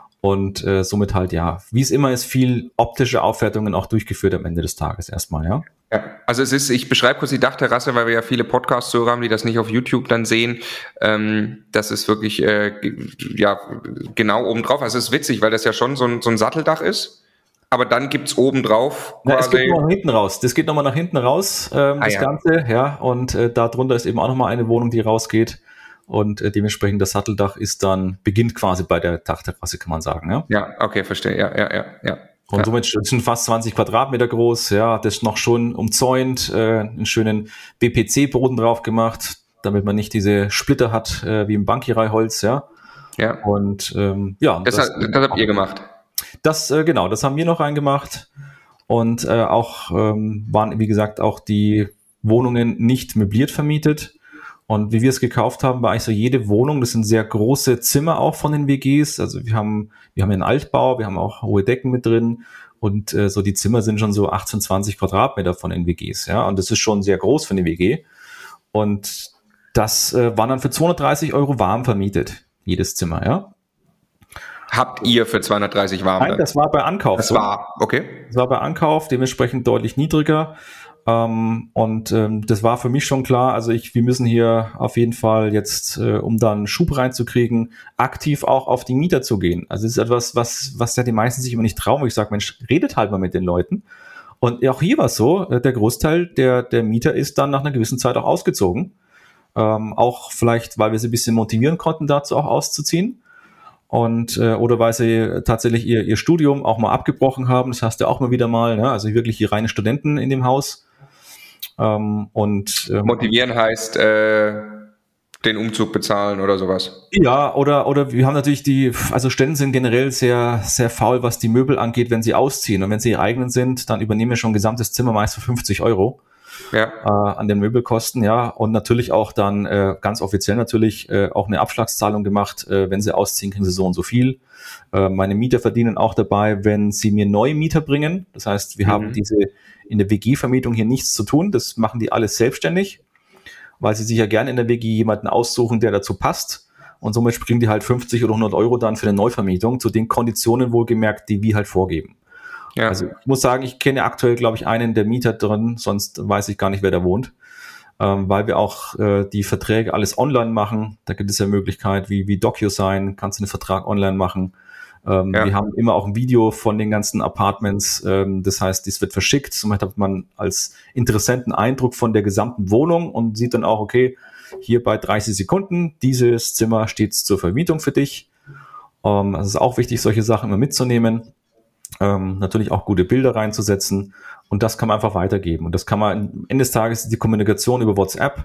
Und äh, somit halt, ja, wie es immer ist, viel optische Aufwertungen auch durchgeführt am Ende des Tages erstmal, ja. Ja, also es ist, ich beschreibe kurz die Dachterrasse, weil wir ja viele Podcast-Hörer haben, die das nicht auf YouTube dann sehen. Ähm, das ist wirklich, äh, ja, genau oben drauf. Also es ist witzig, weil das ja schon so ein, so ein Satteldach ist. Aber dann gibt's oben drauf quasi... Na, es geht nochmal nach hinten raus. Das geht nochmal nach hinten raus, ähm, ah, das ja. Ganze, ja. Und äh, darunter ist eben auch nochmal eine Wohnung, die rausgeht. Und äh, dementsprechend das Satteldach ist dann, beginnt quasi bei der Dachterrasse, kann man sagen, ja. Ja, okay, verstehe, ja, ja, ja, ja. Und ja. somit sind fast zwanzig Quadratmeter groß, ja, das ist noch schon umzäunt, äh, einen schönen B P C-Boden drauf gemacht, damit man nicht diese Splitter hat, äh, wie im Bankireiholz, ja. Ja. Und, ähm, ja. Das, das, hat, das habt ihr gemacht? Das, äh, genau, das haben wir noch reingemacht. Und äh, auch ähm, waren, wie gesagt, auch die Wohnungen nicht möbliert vermietet. Und wie wir es gekauft haben, war eigentlich so jede Wohnung, das sind sehr große Zimmer auch von den W Gs. Also wir haben, wir haben einen Altbau, wir haben auch hohe Decken mit drin und äh, so die Zimmer sind schon so achtzehn, zwanzig Quadratmeter von den W Gs, ja. Und das ist schon sehr groß für eine W G. Und das äh, waren dann für zweihundertdreißig Euro warm vermietet, jedes Zimmer, ja. habt ihr für zweihundertdreißig warm? Nein, dann? das war bei Ankauf. Das so. war, okay. Das war bei Ankauf dementsprechend deutlich niedriger. Ähm, und ähm, das war für mich schon klar, also ich, wir müssen hier auf jeden Fall jetzt, äh, um da einen Schub reinzukriegen, aktiv auch auf die Mieter zu gehen. Also es ist etwas, was, was ja die meisten sich immer nicht trauen, wo ich sage, Mensch, redet halt mal mit den Leuten. Und auch hier war es so, äh, der Großteil der, der Mieter ist dann nach einer gewissen Zeit auch ausgezogen. Ähm, auch vielleicht, weil wir sie ein bisschen motivieren konnten, dazu auch auszuziehen. Und äh, oder weil sie tatsächlich ihr, ihr Studium auch mal abgebrochen haben. Das hast du auch mal wieder mal, ne? Also wirklich die reine Studenten in dem Haus. Ähm, und ähm, Motivieren heißt äh, den Umzug bezahlen oder sowas. Ja, oder oder wir haben natürlich die, also Studenten sind generell sehr sehr faul, was die Möbel angeht, wenn sie ausziehen. Und wenn sie ihre eigenen sind, dann übernehmen wir schon ein gesamtes Zimmer meist für fünfzig Euro. Ja. Äh, an den Möbelkosten, ja, und natürlich auch dann äh, ganz offiziell natürlich äh, auch eine Abschlagszahlung gemacht, äh, wenn sie ausziehen, kriegen sie so und so viel. Äh, meine Mieter verdienen auch dabei, wenn sie mir neue Mieter bringen. Das heißt, wir mhm. haben diese in der W G-Vermietung hier nichts zu tun. Das machen die alles selbstständig, weil sie sich ja gerne in der W G jemanden aussuchen, der dazu passt. Und somit springen die halt fünfzig oder hundert Euro dann für eine Neuvermietung zu den Konditionen wohlgemerkt, die wir halt vorgeben. Ja. Also ich muss sagen, ich kenne aktuell, glaube ich, einen der Mieter drin, sonst weiß ich gar nicht, wer da wohnt, ähm, weil wir auch äh, die Verträge alles online machen. Da gibt es ja Möglichkeit wie, wie DocuSign, kannst du einen Vertrag online machen. Ähm, ja. Wir haben immer auch ein Video von den ganzen Apartments, ähm, das heißt, dies wird verschickt. Somit hat man als Interessenten Eindruck von der gesamten Wohnung und sieht dann auch, okay, hier bei dreißig Sekunden, dieses Zimmer steht zur Vermietung für dich. Ähm, also es ist auch wichtig, solche Sachen immer mitzunehmen. Ähm, natürlich auch gute Bilder reinzusetzen und das kann man einfach weitergeben und das kann man am Ende des Tages die Kommunikation über WhatsApp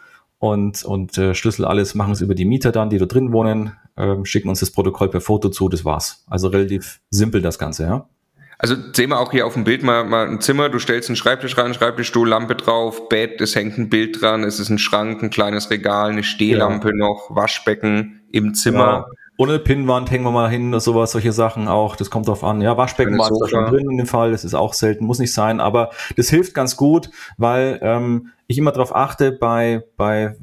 und und äh, Schlüssel alles machen es über die Mieter dann, die da drin wohnen, ähm, schicken uns das Protokoll per Foto zu, das war's. Also relativ simpel das Ganze, ja. Also sehen wir auch hier auf dem Bild mal, mal ein Zimmer, du stellst einen Schreibtisch rein, Schreibtischstuhl, Lampe drauf, Bett, es hängt ein Bild dran, es ist ein Schrank, ein kleines Regal, eine Stehlampe ja. noch, Waschbecken im Zimmer. Ja. Ohne Pinnwand hängen wir mal hin oder sowas, solche Sachen auch, das kommt drauf an. Ja, Waschbecken war es da schon drin in dem Fall, das ist auch selten, muss nicht sein, aber das hilft ganz gut, weil ähm, ich immer darauf achte, bei bei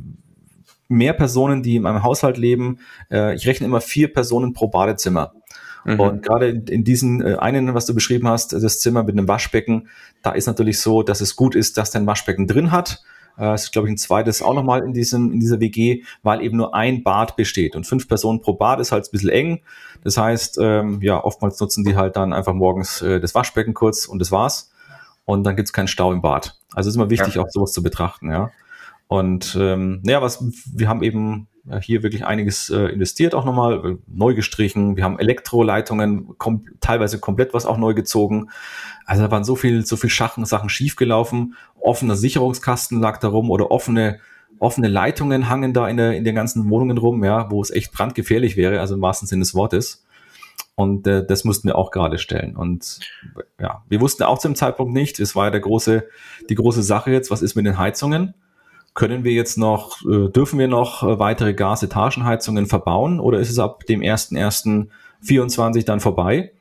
mehr Personen, die in meinem Haushalt leben, äh, ich rechne immer vier Personen pro Badezimmer. Mhm. Und gerade in, in diesen äh, einen, was du beschrieben hast, das Zimmer mit einem Waschbecken, da ist natürlich so, dass es gut ist, dass der ein Waschbecken drin hat. Es ist, glaube ich, ein zweites auch nochmal in diesem in dieser W G, weil eben nur ein Bad besteht. Und fünf Personen pro Bad ist halt ein bisschen eng. Das heißt, ähm, ja, oftmals nutzen die halt dann einfach morgens äh, das Waschbecken kurz und das war's. Und dann gibt's keinen Stau im Bad. Also es ist immer wichtig, ja. auch sowas zu betrachten, ja. Und ähm, naja, was wir haben eben hier wirklich einiges äh, investiert, auch nochmal, neu gestrichen. Wir haben Elektroleitungen, kom- teilweise komplett was auch neu gezogen. Also da waren so viel, so viel Sachen, Sachen schiefgelaufen. Offener Sicherungskasten lag da rum oder offene, offene Leitungen hangen da in der, in den ganzen Wohnungen rum, ja, wo es echt brandgefährlich wäre, also im wahrsten Sinne des Wortes. Und äh, das mussten wir auch gerade stellen. Und ja, wir wussten auch zu dem Zeitpunkt nicht, es war ja der große, die große Sache jetzt, was ist mit den Heizungen? Können wir jetzt noch, äh, dürfen wir noch äh, weitere Gasetagenheizungen verbauen oder ist es ab dem ersten ersten vierundzwanzig dann vorbei?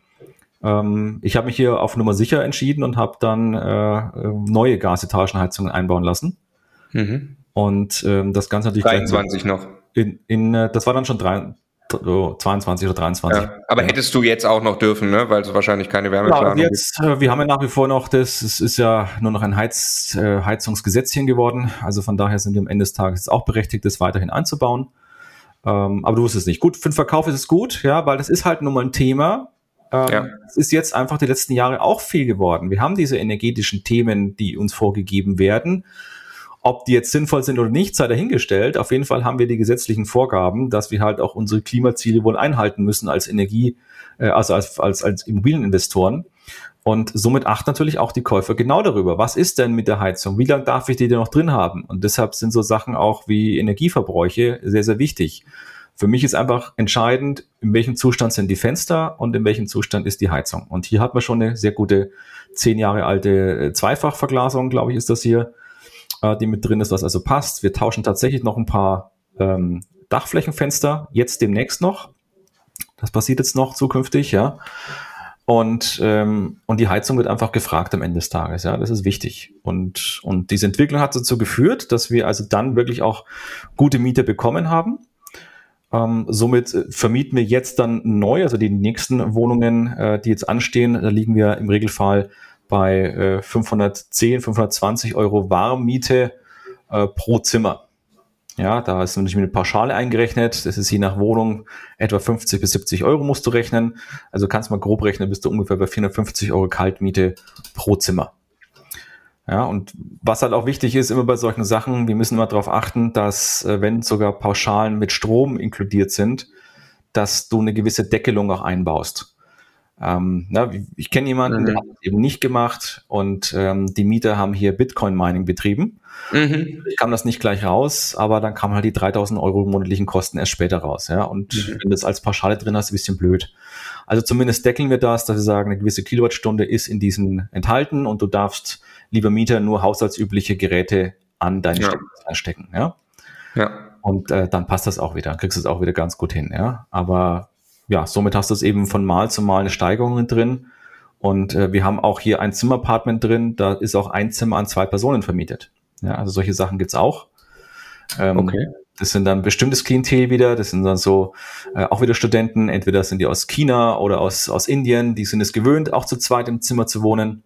Ähm, ich habe mich hier auf Nummer sicher entschieden und habe dann äh, neue Gasetagenheizungen einbauen lassen. Mhm. Und ähm, das Ganze natürlich dreiundzwanzig noch. In, in, äh, das war dann schon drei, oh, zweiundzwanzig oder dreiundzwanzig. Ja, aber hättest du jetzt auch noch dürfen, ne? Weil es wahrscheinlich keine Wärmeplanung ja, jetzt, gibt. Äh, wir haben ja nach wie vor noch, das es ist ja nur noch ein Heiz, äh, Heizungsgesetzchen geworden. Also von daher sind wir am Ende des Tages auch berechtigt, das weiterhin einzubauen. Ähm, aber du wusstest es nicht. Gut, für den Verkauf ist es gut, ja, weil das ist halt nun mal ein Thema. Ähm, ja. Es ist jetzt einfach die letzten Jahre auch viel geworden. Wir haben diese energetischen Themen, die uns vorgegeben werden. Ob die jetzt sinnvoll sind oder nicht, sei dahingestellt. Auf jeden Fall haben wir die gesetzlichen Vorgaben, dass wir halt auch unsere Klimaziele wohl einhalten müssen als Energie, äh, also als, als, als Immobilieninvestoren. Und somit achten natürlich auch die Käufer genau darüber. Was ist denn mit der Heizung? Wie lange darf ich die denn noch drin haben? Und deshalb sind so Sachen auch wie Energieverbräuche sehr, sehr wichtig. Für mich ist einfach entscheidend, in welchem Zustand sind die Fenster und in welchem Zustand ist die Heizung. Und hier hat man schon eine sehr gute zehn Jahre alte Zweifachverglasung, glaube ich, ist das hier, die mit drin ist, was also passt. Wir tauschen tatsächlich noch ein paar ähm, Dachflächenfenster, jetzt demnächst noch. Das passiert jetzt noch zukünftig, ja. Und ähm, und die Heizung wird einfach gefragt am Ende des Tages, ja. Das ist wichtig. Und und diese Entwicklung hat dazu geführt, dass wir also dann wirklich auch gute Mieter bekommen haben. Ähm, somit vermieten wir jetzt dann neu, also die nächsten Wohnungen, äh, die jetzt anstehen, da liegen wir im Regelfall bei äh, fünfhundertzehn, fünfhundertzwanzig Euro Warmmiete äh, pro Zimmer. Ja, da ist natürlich mit eine Pauschale eingerechnet. Das ist je nach Wohnung etwa fünfzig bis siebzig Euro musst du rechnen. Also kannst mal grob rechnen, bist du ungefähr bei vierhundertfünfzig Euro Kaltmiete pro Zimmer. Ja, und was halt auch wichtig ist, immer bei solchen Sachen, wir müssen immer darauf achten, dass, äh, wenn sogar Pauschalen mit Strom inkludiert sind, dass du eine gewisse Deckelung auch einbaust. Ähm, na, ich kenne jemanden, mhm. der hat das eben nicht gemacht und ähm, die Mieter haben hier Bitcoin-Mining betrieben. Mhm. Ich kam das nicht gleich raus, aber dann kamen halt die dreitausend Euro monatlichen Kosten erst später raus. Ja? Und mhm. wenn du das als Pauschale drin hast, ist ein bisschen blöd. Also zumindest deckeln wir das, dass wir sagen, eine gewisse Kilowattstunde ist in diesen enthalten und du darfst, lieber Mieter, nur haushaltsübliche Geräte an deine ja. Steckdose anstecken. Ja? Ja. Und äh, dann passt das auch wieder, kriegst du es auch wieder ganz gut hin. Ja? Aber ja, somit hast du es eben von Mal zu Mal eine Steigerung drin. Und äh, wir haben auch hier ein Zimmerapartment drin, da ist auch ein Zimmer an zwei Personen vermietet. Ja, also solche Sachen gibt's auch. Ähm, okay. Das sind dann bestimmtes Klientel wieder, das sind dann so äh, auch wieder Studenten, entweder sind die aus China oder aus, aus Indien, die sind es gewöhnt, auch zu zweit im Zimmer zu wohnen.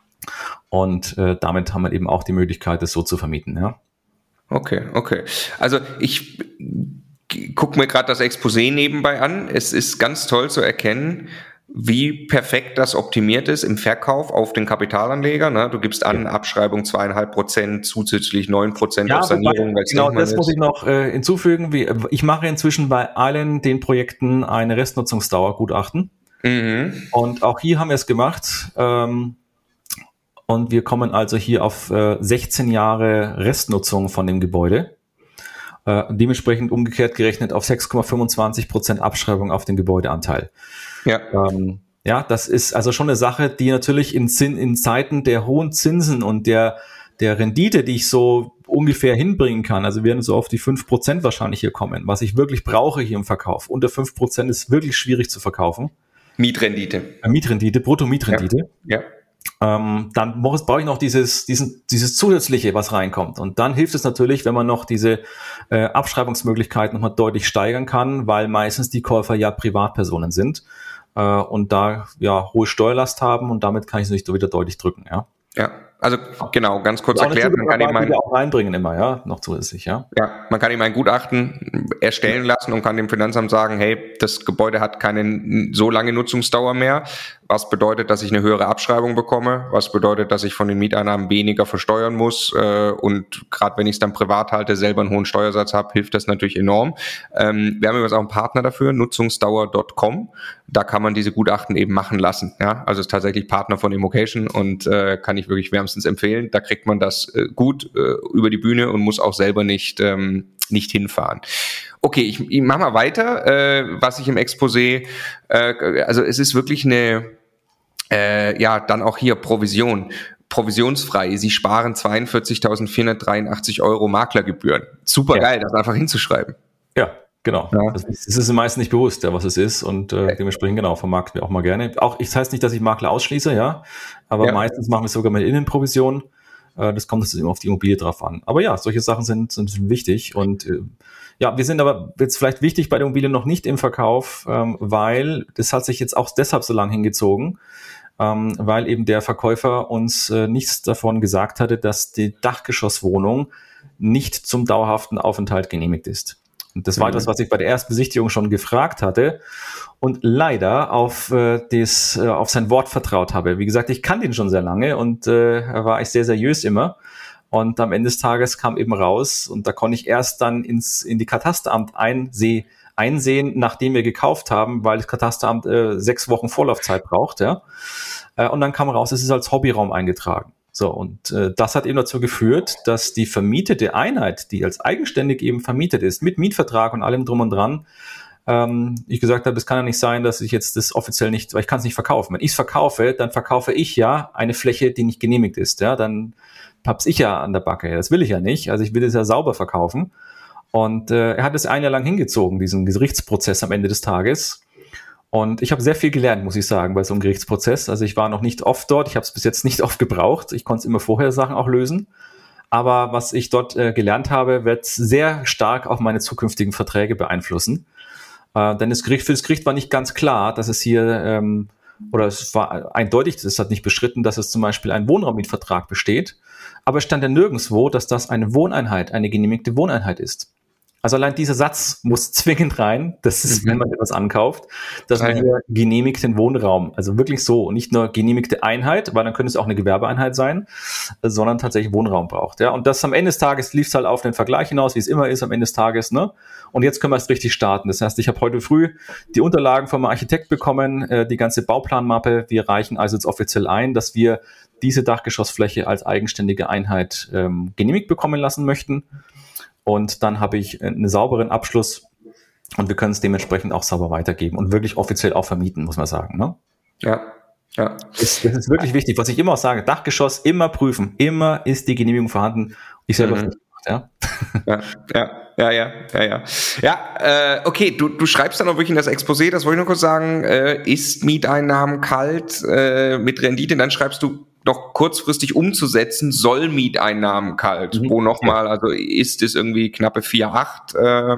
Und äh, damit haben wir eben auch die Möglichkeit, das so zu vermieten. Ja. Okay, okay. Also ich guck mir gerade das Exposé nebenbei an. Es ist ganz toll zu erkennen, wie perfekt das optimiert ist im Verkauf auf den Kapitalanleger. Ne? Du gibst an, Abschreibung zweieinhalb Prozent, zusätzlich neun Prozent ja, auf Sanierung. Wobei, genau, das ist. muss ich noch äh, hinzufügen. Wie, ich mache inzwischen bei allen den Projekten eine Restnutzungsdauergutachten. Mhm. Und auch hier haben wir es gemacht. Ähm, und wir kommen also hier auf äh, sechzehn Jahre Restnutzung von dem Gebäude. Äh, dementsprechend umgekehrt gerechnet auf sechs Komma fünfundzwanzig Prozent Abschreibung auf den Gebäudeanteil. Ja. Ähm, ja, das ist also schon eine Sache, die natürlich in, Zin, in Zeiten der hohen Zinsen und der, der Rendite, die ich so ungefähr hinbringen kann, also wir werden so auf die fünf Prozent wahrscheinlich hier kommen, was ich wirklich brauche hier im Verkauf. Unter fünf Prozent ist wirklich schwierig zu verkaufen. Mietrendite. Äh, Mietrendite, Brutto-Mietrendite. Ja. ja. Ähm, dann brauche ich noch dieses, diesen, dieses Zusätzliche, was reinkommt. Und dann hilft es natürlich, wenn man noch diese äh, Abschreibungsmöglichkeiten nochmal deutlich steigern kann, weil meistens die Käufer ja Privatpersonen sind äh, und da ja hohe Steuerlast haben und damit kann ich es nicht wieder deutlich drücken. Ja. Ja. Also genau, ganz kurz erklärt, man kann ihm ein, auch reinbringen immer, ja, noch zusätzlich, ja. Ja, man kann ihm ein Gutachten erstellen lassen und kann dem Finanzamt sagen, hey, das Gebäude hat keine so lange Nutzungsdauer mehr, was bedeutet, dass ich eine höhere Abschreibung bekomme, was bedeutet, dass ich von den Mieteinnahmen weniger versteuern muss äh, und gerade wenn ich es dann privat halte, selber einen hohen Steuersatz habe, hilft das natürlich enorm. Ähm, wir haben übrigens auch einen Partner dafür, nutzungsdauer Punkt com, da kann man diese Gutachten eben machen lassen, ja, also ist tatsächlich Partner von Immocation und äh, kann ich wirklich wärmstens empfehlen. Da kriegt man das äh, gut äh, über die Bühne und muss auch selber nicht ähm, nicht hinfahren. Okay, ich, ich mache mal weiter, äh, was ich im Exposé, äh, also es ist wirklich eine, äh, ja, dann auch hier Provision, provisionsfrei. Sie sparen zweiundvierzigtausendvierhundertdreiundachtzig Euro Maklergebühren. Super geil, ja. Das einfach hinzuschreiben. Ja. Genau, ja. Das ist, es ist den meisten nicht bewusst, ja, was es ist und äh, dementsprechend genau, vermarkten wir auch mal gerne. Auch ich das heißt nicht, dass ich Makler ausschließe, ja, aber ja. meistens machen wir es sogar mit Innenprovision. Äh, das kommt jetzt immer auf die Immobilie drauf an. Aber ja, solche Sachen sind, sind wichtig und äh, ja, wir sind aber jetzt vielleicht wichtig bei der Immobilie noch nicht im Verkauf, ähm, weil das hat sich jetzt auch deshalb so lang hingezogen, ähm, weil eben der Verkäufer uns äh, nichts davon gesagt hatte, dass die Dachgeschosswohnung nicht zum dauerhaften Aufenthalt genehmigt ist. Und das war etwas, was ich bei der Erstbesichtigung schon gefragt hatte und leider auf, äh, des, äh, auf sein Wort vertraut habe. Wie gesagt, ich kannte ihn schon sehr lange und äh, er war echt sehr seriös immer. Und am Ende des Tages kam eben raus und da konnte ich erst dann ins in die Katasteramt einseh, einsehen, nachdem wir gekauft haben, weil das Katasteramt äh, sechs Wochen Vorlaufzeit braucht. Ja. Äh, und dann kam raus, es ist als Hobbyraum eingetragen. So, und äh, das hat eben dazu geführt, dass die vermietete Einheit, die als eigenständig eben vermietet ist, mit Mietvertrag und allem drum und dran, ähm, ich gesagt habe, es kann ja nicht sein, dass ich jetzt das offiziell nicht, weil ich kann es nicht verkaufen. Wenn ich es verkaufe, dann verkaufe ich ja eine Fläche, die nicht genehmigt ist. Ja, dann hab's ich ja an der Backe. Das will ich ja nicht. Also ich will es ja sauber verkaufen. Und äh, er hat es ein Jahr lang hingezogen, diesen Gerichtsprozess am Ende des Tages. Und ich habe sehr viel gelernt, muss ich sagen, bei so einem Gerichtsprozess. Also ich war noch nicht oft dort, ich habe es bis jetzt nicht oft gebraucht. Ich konnte immer vorher Sachen auch lösen. Aber was ich dort äh, gelernt habe, wird sehr stark auch meine zukünftigen Verträge beeinflussen. Äh, denn das Gericht, für das Gericht war nicht ganz klar, dass es hier, ähm, oder es war eindeutig, es hat nicht beschritten, dass es zum Beispiel ein Wohnraummietvertrag besteht. Aber es stand ja nirgendwo, dass das eine Wohneinheit, eine genehmigte Wohneinheit ist. Also allein dieser Satz muss zwingend rein, das ist, mhm. wenn man etwas ankauft, dass man hier genehmigten Wohnraum, also wirklich so, nicht nur genehmigte Einheit, weil dann könnte es auch eine Gewerbeeinheit sein, sondern tatsächlich Wohnraum braucht. Ja, und das am Ende des Tages lief es halt auf den Vergleich hinaus, wie es immer ist am Ende des Tages. Ne? Und jetzt können wir es richtig starten. Das heißt, ich habe heute früh die Unterlagen vom Architekt bekommen, äh, die ganze Bauplanmappe. Wir reichen also jetzt offiziell ein, dass wir diese Dachgeschossfläche als eigenständige Einheit ähm, genehmigt bekommen lassen möchten. Und dann habe ich einen sauberen Abschluss und wir können es dementsprechend auch sauber weitergeben und wirklich offiziell auch vermieten, muss man sagen. Ne? Ja, ja. Das, das ist wirklich wichtig. Was ich immer auch sage, Dachgeschoss immer prüfen. Immer ist die Genehmigung vorhanden. Ich selber mhm. nicht gemacht, ja. Ja, ja, ja, ja, ja. Ja, äh, okay, du, du schreibst dann auch wirklich in das Exposé, das wollte ich nur kurz sagen, äh, ist Mieteinnahmen kalt äh, mit Rendite, dann schreibst du noch kurzfristig umzusetzen, soll Mieteinnahmen kalt, mhm. wo nochmal, also ist es irgendwie knappe vier Komma acht äh,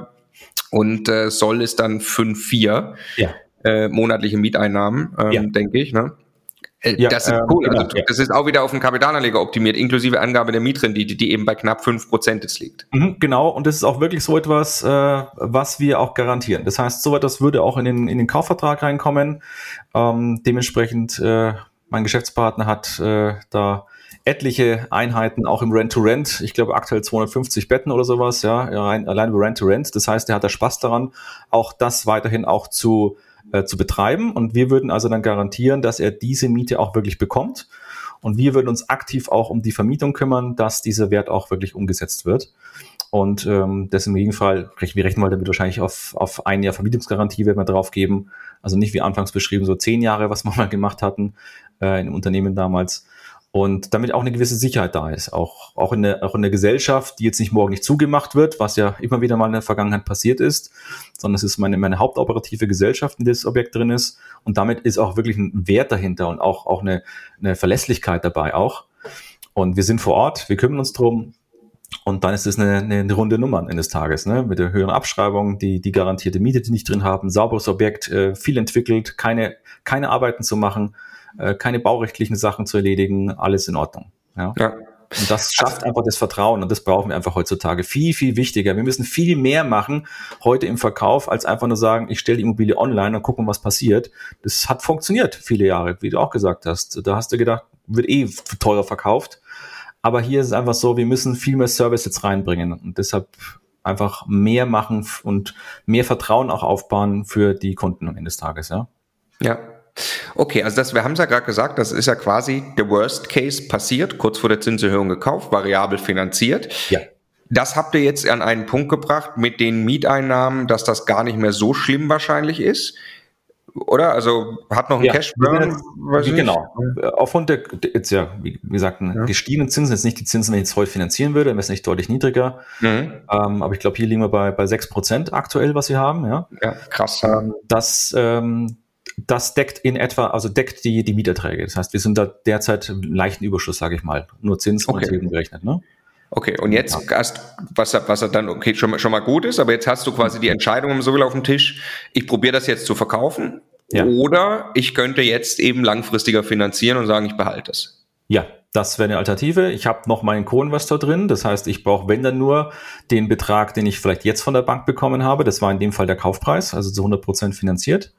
und äh, soll es dann fünf Komma vier ja. äh, monatliche Mieteinnahmen, ähm, ja. denke ich, ne? Äh, ja, das ist ähm, cool, genau, also ja. das ist auch wieder auf den Kapitalanleger optimiert, inklusive Angabe der Mietrendite, die eben bei knapp fünf Prozent jetzt liegt. Mhm, genau, und das ist auch wirklich so etwas, äh, was wir auch garantieren. Das heißt, so etwas würde auch in den, in den Kaufvertrag reinkommen, ähm, dementsprechend äh, mein Geschäftspartner hat äh, da etliche Einheiten, auch im Rent-to-Rent. Ich glaube aktuell zweihundertfünfzig Betten oder sowas, ja, allein, allein über Rent-to-Rent. Das heißt, der hat da Spaß daran, auch das weiterhin auch zu, äh, zu betreiben. Und wir würden also dann garantieren, dass er diese Miete auch wirklich bekommt. Und wir würden uns aktiv auch um die Vermietung kümmern, dass dieser Wert auch wirklich umgesetzt wird. Und ähm, das im Gegenfall, wir rechnen mal damit wahrscheinlich auf, auf ein Jahr Vermietungsgarantie, werden wir drauf geben. Also nicht wie anfangs beschrieben, so zehn Jahre, was wir mal gemacht hatten äh, in einem Unternehmen damals. Und damit auch eine gewisse Sicherheit da ist. Auch, auch, in der, auch in der Gesellschaft, die jetzt nicht morgen nicht zugemacht wird, was ja immer wieder mal in der Vergangenheit passiert ist, sondern es ist meine, meine hauptoperative Gesellschaft, in der das Objekt drin ist. Und damit ist auch wirklich ein Wert dahinter und auch, auch eine, eine Verlässlichkeit dabei auch. Und wir sind vor Ort, wir kümmern uns drum. Und dann ist es eine, eine, eine runde Nummer am Ende des Tages, ne? Mit der höheren Abschreibung, die, die garantierte Miete, die nicht drin haben, sauberes Objekt, äh, viel entwickelt, keine, keine Arbeiten zu machen, äh, keine baurechtlichen Sachen zu erledigen, alles in Ordnung. Ja. ja. Und das schafft einfach das Vertrauen und das brauchen wir einfach heutzutage. Viel, viel wichtiger. Wir müssen viel mehr machen heute im Verkauf, als einfach nur sagen, ich stelle die Immobilie online und gucken, was passiert. Das hat funktioniert viele Jahre, wie du auch gesagt hast. Da hast du gedacht, wird eh teurer verkauft. Aber hier ist es einfach so, wir müssen viel mehr Service jetzt reinbringen und deshalb einfach mehr machen und mehr Vertrauen auch aufbauen für die Kunden am Ende des Tages, ja. Ja. Okay, also das, wir haben es ja gerade gesagt, das ist ja quasi der Worst Case passiert, kurz vor der Zinserhöhung gekauft, variabel finanziert. Ja. Das habt ihr jetzt an einen Punkt gebracht mit den Mieteinnahmen, dass das gar nicht mehr so schlimm wahrscheinlich ist. Oder? Also hat noch einen ja, Cashburn? Wie, genau. Aufgrund der, jetzt ja, wie gesagt, ja. gestiegenen Zinsen, jetzt nicht die Zinsen, wenn ich jetzt heute finanzieren würde, dann wäre es nicht deutlich niedriger. Mhm. Ähm, aber ich glaube, hier liegen wir bei, bei sechs Prozent aktuell, was wir haben. Ja, ja krass. Ähm, das, ähm, das deckt in etwa, also deckt die, die Mieterträge. Das heißt, wir sind da derzeit im leichten Überschuss, sage ich mal. Nur Zins und okay. Tilgung gerechnet, ne? Okay, und jetzt hast, was, was dann okay schon mal, schon mal gut ist, aber jetzt hast du quasi die Entscheidung so auf dem Tisch, ich probiere das jetzt zu verkaufen, ja. Oder ich könnte jetzt eben langfristiger finanzieren und sagen, ich behalte es. Ja, das wäre eine Alternative. Ich habe noch meinen Co-Investor drin, das heißt, ich brauche, wenn dann nur, den Betrag, den ich vielleicht jetzt von der Bank bekommen habe, das war in dem Fall der Kaufpreis, also zu hundert Prozent finanziert,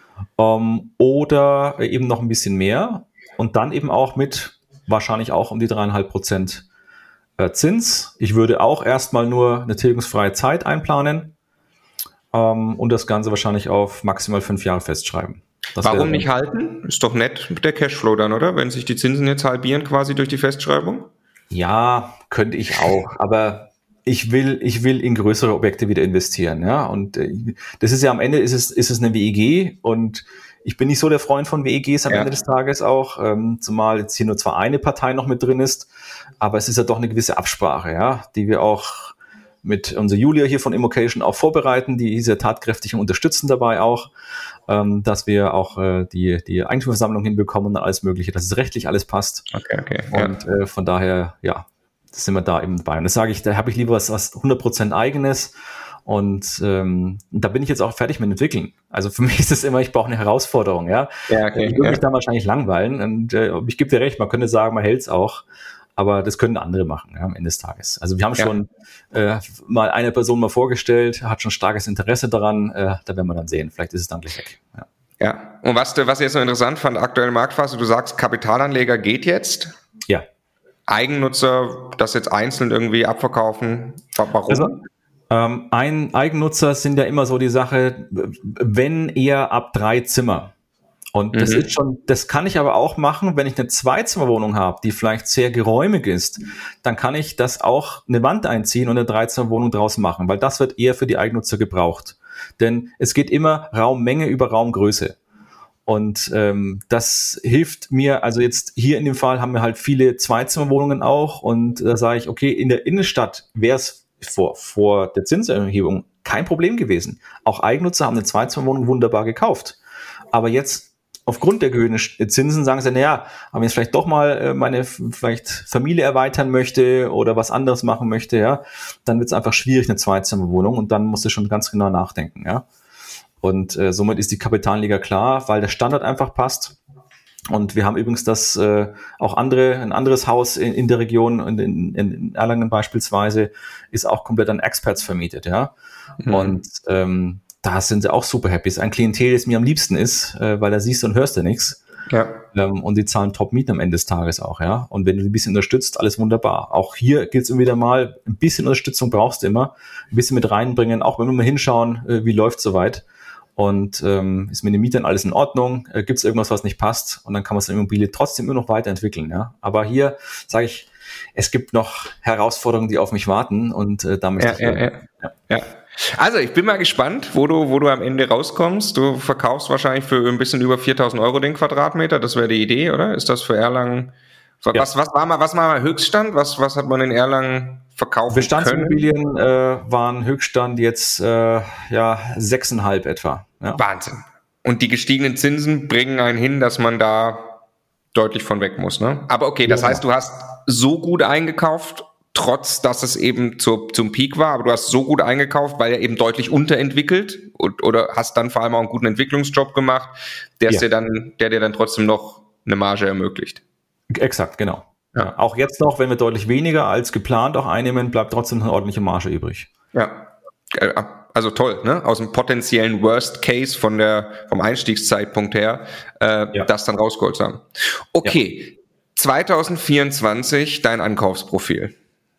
um, oder eben noch ein bisschen mehr und dann eben auch mit wahrscheinlich auch um die dreieinhalb Prozent Zins. Ich würde auch erstmal nur eine tilgungsfreie Zeit einplanen ähm, und das Ganze wahrscheinlich auf maximal fünf Jahre festschreiben. Das Warum nicht halten? Ist doch nett mit der Cashflow dann, oder? Wenn sich die Zinsen jetzt halbieren quasi durch die Festschreibung? Ja, könnte ich auch, aber ich will, ich will in größere Objekte wieder investieren, ja. Und äh, das ist ja am Ende ist es, ist es eine W E G und ich bin nicht so der Freund von W E Gs am ja. Ende des Tages auch, ähm, zumal jetzt hier nur zwar eine Partei noch mit drin ist, aber es ist ja doch eine gewisse Absprache, ja, die wir auch mit unserer Julia hier von Immocation auch vorbereiten, die sehr tatkräftig und unterstützen dabei auch, ähm, dass wir auch äh, die, die Eigentümerversammlung hinbekommen und alles Mögliche, dass es rechtlich alles passt. Okay, okay. Und ja. äh, von daher, ja, das sind wir da eben bei. Und das sage ich, da habe ich lieber was, was hundert Prozent eigenes. Und ähm, da bin ich jetzt auch fertig mit Entwickeln. Also für mich ist es immer, ich brauche eine Herausforderung. Ja, ja okay, ich würde ja. mich da wahrscheinlich langweilen. Und äh, ich gebe dir recht, man könnte sagen, man hält es auch. Aber das können andere machen, ja, am Ende des Tages. Also wir haben ja. schon äh, mal eine Person mal vorgestellt, hat schon starkes Interesse daran. Äh, da werden wir dann sehen. Vielleicht ist es dann gleich weg. Ja, ja. Und was, was ich jetzt noch interessant fand, aktuelle Marktphase, du sagst, Kapitalanleger geht jetzt. Ja. Eigennutzer, das jetzt einzeln irgendwie abverkaufen. Warum? Also, ähm, ein Eigennutzer sind ja immer so die Sache, wenn eher ab drei Zimmer. Und das mhm. ist schon, das kann ich aber auch machen, wenn ich eine Zweizimmerwohnung habe, die vielleicht sehr geräumig ist, dann kann ich das auch eine Wand einziehen und eine Dreizimmerwohnung draus machen, weil das wird eher für die Eigennutzer gebraucht. Denn es geht immer Raummenge über Raumgröße. Und ähm, das hilft mir, also jetzt hier in dem Fall haben wir halt viele Zweizimmerwohnungen auch und da sage ich, okay, in der Innenstadt wäre es vor, vor der Zinserhebung kein Problem gewesen. Auch Eigennutzer haben eine Zweizimmerwohnung wunderbar gekauft. Aber jetzt aufgrund der erhöhten Zinsen sagen sie, naja, aber wenn ich vielleicht doch mal meine vielleicht Familie erweitern möchte oder was anderes machen möchte, ja, dann wird es einfach schwierig, eine Zweizimmerwohnung und dann musst du schon ganz genau nachdenken, ja. Und äh, somit ist die Kapitalanleger klar, weil der Standard einfach passt. Und wir haben übrigens das äh, auch andere, ein anderes Haus in, in der Region, in, in, in Erlangen beispielsweise, ist auch komplett an Experts vermietet, ja. Mhm. Und ähm, da sind sie auch super happy. Es ist ein Klientel, das mir am liebsten ist, äh, weil da siehst du und hörst du nichts. Ja. Ähm, und die zahlen Top-Mieten am Ende des Tages auch, ja. Und wenn du die ein bisschen unterstützt, alles wunderbar. Auch hier gilt es immer wieder mal, ein bisschen Unterstützung brauchst du immer, ein bisschen mit reinbringen, auch wenn wir mal hinschauen, äh, wie läuft soweit. Und ähm, ist mit den Mietern alles in Ordnung? Äh, Gibt es irgendwas, was nicht passt? Und dann kann man seine Immobilie trotzdem immer noch weiterentwickeln. Ja? Aber hier sage ich, es gibt noch Herausforderungen, die auf mich warten. Und äh, da möchte ja, ich... Ja, ja. Ja. Ja. Also ich bin mal gespannt, wo du, wo du am Ende rauskommst. Du verkaufst wahrscheinlich für ein bisschen über viertausend Euro den Quadratmeter. Das wäre die Idee, oder? Ist das für Erlangen... Was, ja. was, was war mal, was war mal Höchststand? Was, was hat man in Erlangen verkaufen Bestandsimmobilien können? Äh, waren Höchststand jetzt äh, ja sechseinhalb etwa. Ja. Wahnsinn. Und die gestiegenen Zinsen bringen einen hin, dass man da deutlich von weg muss, ne? Aber okay, das ja. heißt, du hast so gut eingekauft, trotz dass es eben zur, zum Peak war, aber du hast so gut eingekauft, weil er eben deutlich unterentwickelt und, oder hast dann vor allem auch einen guten Entwicklungsjob gemacht, der ja. dir dann, der dir dann trotzdem noch eine Marge ermöglicht. Exakt, genau. Ja. Auch jetzt noch, wenn wir deutlich weniger als geplant auch einnehmen, bleibt trotzdem eine ordentliche Marge übrig. Ja, also toll, ne? Aus dem potenziellen Worst Case von der, vom Einstiegszeitpunkt her, äh, ja. das dann rausgeholt zu haben. Okay, ja. zwanzig vierundzwanzig, dein Ankaufsprofil.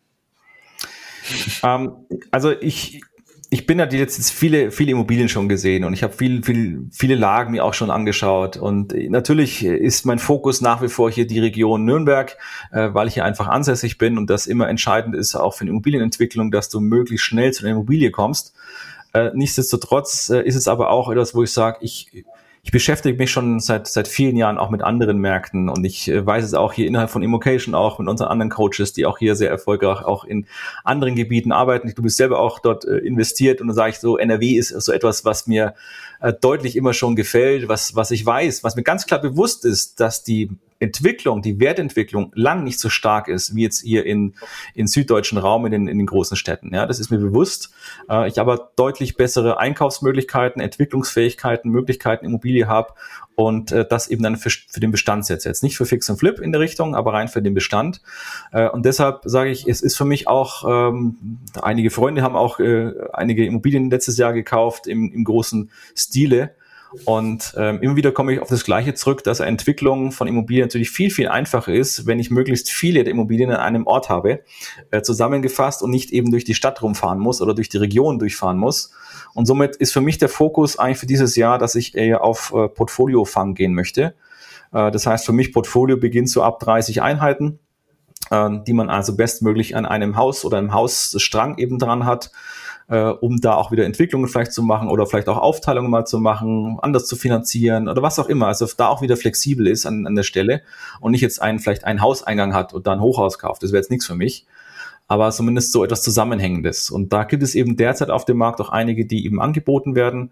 Ähm, also ich... Ich bin ja jetzt viele, viele Immobilien schon gesehen und ich habe viel, viel, viele Lagen mir auch schon angeschaut und natürlich ist mein Fokus nach wie vor hier die Region Nürnberg, äh, weil ich hier einfach ansässig bin und das immer entscheidend ist auch für eine Immobilienentwicklung, dass du möglichst schnell zu einer Immobilie kommst. Äh, nichtsdestotrotz äh, ist es aber auch etwas, wo ich sage, ich Ich beschäftige mich schon seit seit vielen Jahren auch mit anderen Märkten und ich äh, weiß es auch hier innerhalb von Immocation auch mit unseren anderen Coaches, die auch hier sehr erfolgreich auch in anderen Gebieten arbeiten. Du bist selber auch dort äh, investiert und dann sage ich so, N R W ist so etwas, was mir äh, deutlich immer schon gefällt, was was ich weiß, was mir ganz klar bewusst ist, dass die Entwicklung, die Wertentwicklung lang nicht so stark ist, wie jetzt hier in in süddeutschen Raum, in den, in den großen Städten. Ja, das ist mir bewusst. Äh, ich aber deutlich bessere Einkaufsmöglichkeiten, Entwicklungsfähigkeiten, Möglichkeiten, Immobilie habe und äh, das eben dann für, für den Bestand setze. Jetzt nicht für Fix und Flip in der Richtung, aber rein für den Bestand. Äh, und deshalb sage ich, es ist für mich auch, ähm, einige Freunde haben auch äh, einige Immobilien letztes Jahr gekauft im, im großen Stile. Und ähm, immer wieder komme ich auf das Gleiche zurück, dass Entwicklung von Immobilien natürlich viel, viel einfacher ist, wenn ich möglichst viele der Immobilien an einem Ort habe, äh, zusammengefasst und nicht eben durch die Stadt rumfahren muss oder durch die Region durchfahren muss. Und somit ist für mich der Fokus eigentlich für dieses Jahr, dass ich eher auf äh, Portfoliofang gehen möchte. Äh, das heißt, für mich Portfolio beginnt so ab dreißig Einheiten, äh, die man also bestmöglich an einem Haus oder einem Hausstrang eben dran hat, Uh, um da auch wieder Entwicklungen vielleicht zu machen oder vielleicht auch Aufteilungen mal zu machen, anders zu finanzieren oder was auch immer. Also da auch wieder flexibel ist an, an der Stelle und nicht jetzt einen, vielleicht einen Hauseingang hat und da ein Hochhaus kauft. Das wäre jetzt nichts für mich. Aber zumindest so etwas Zusammenhängendes. Und da gibt es eben derzeit auf dem Markt auch einige, die eben angeboten werden.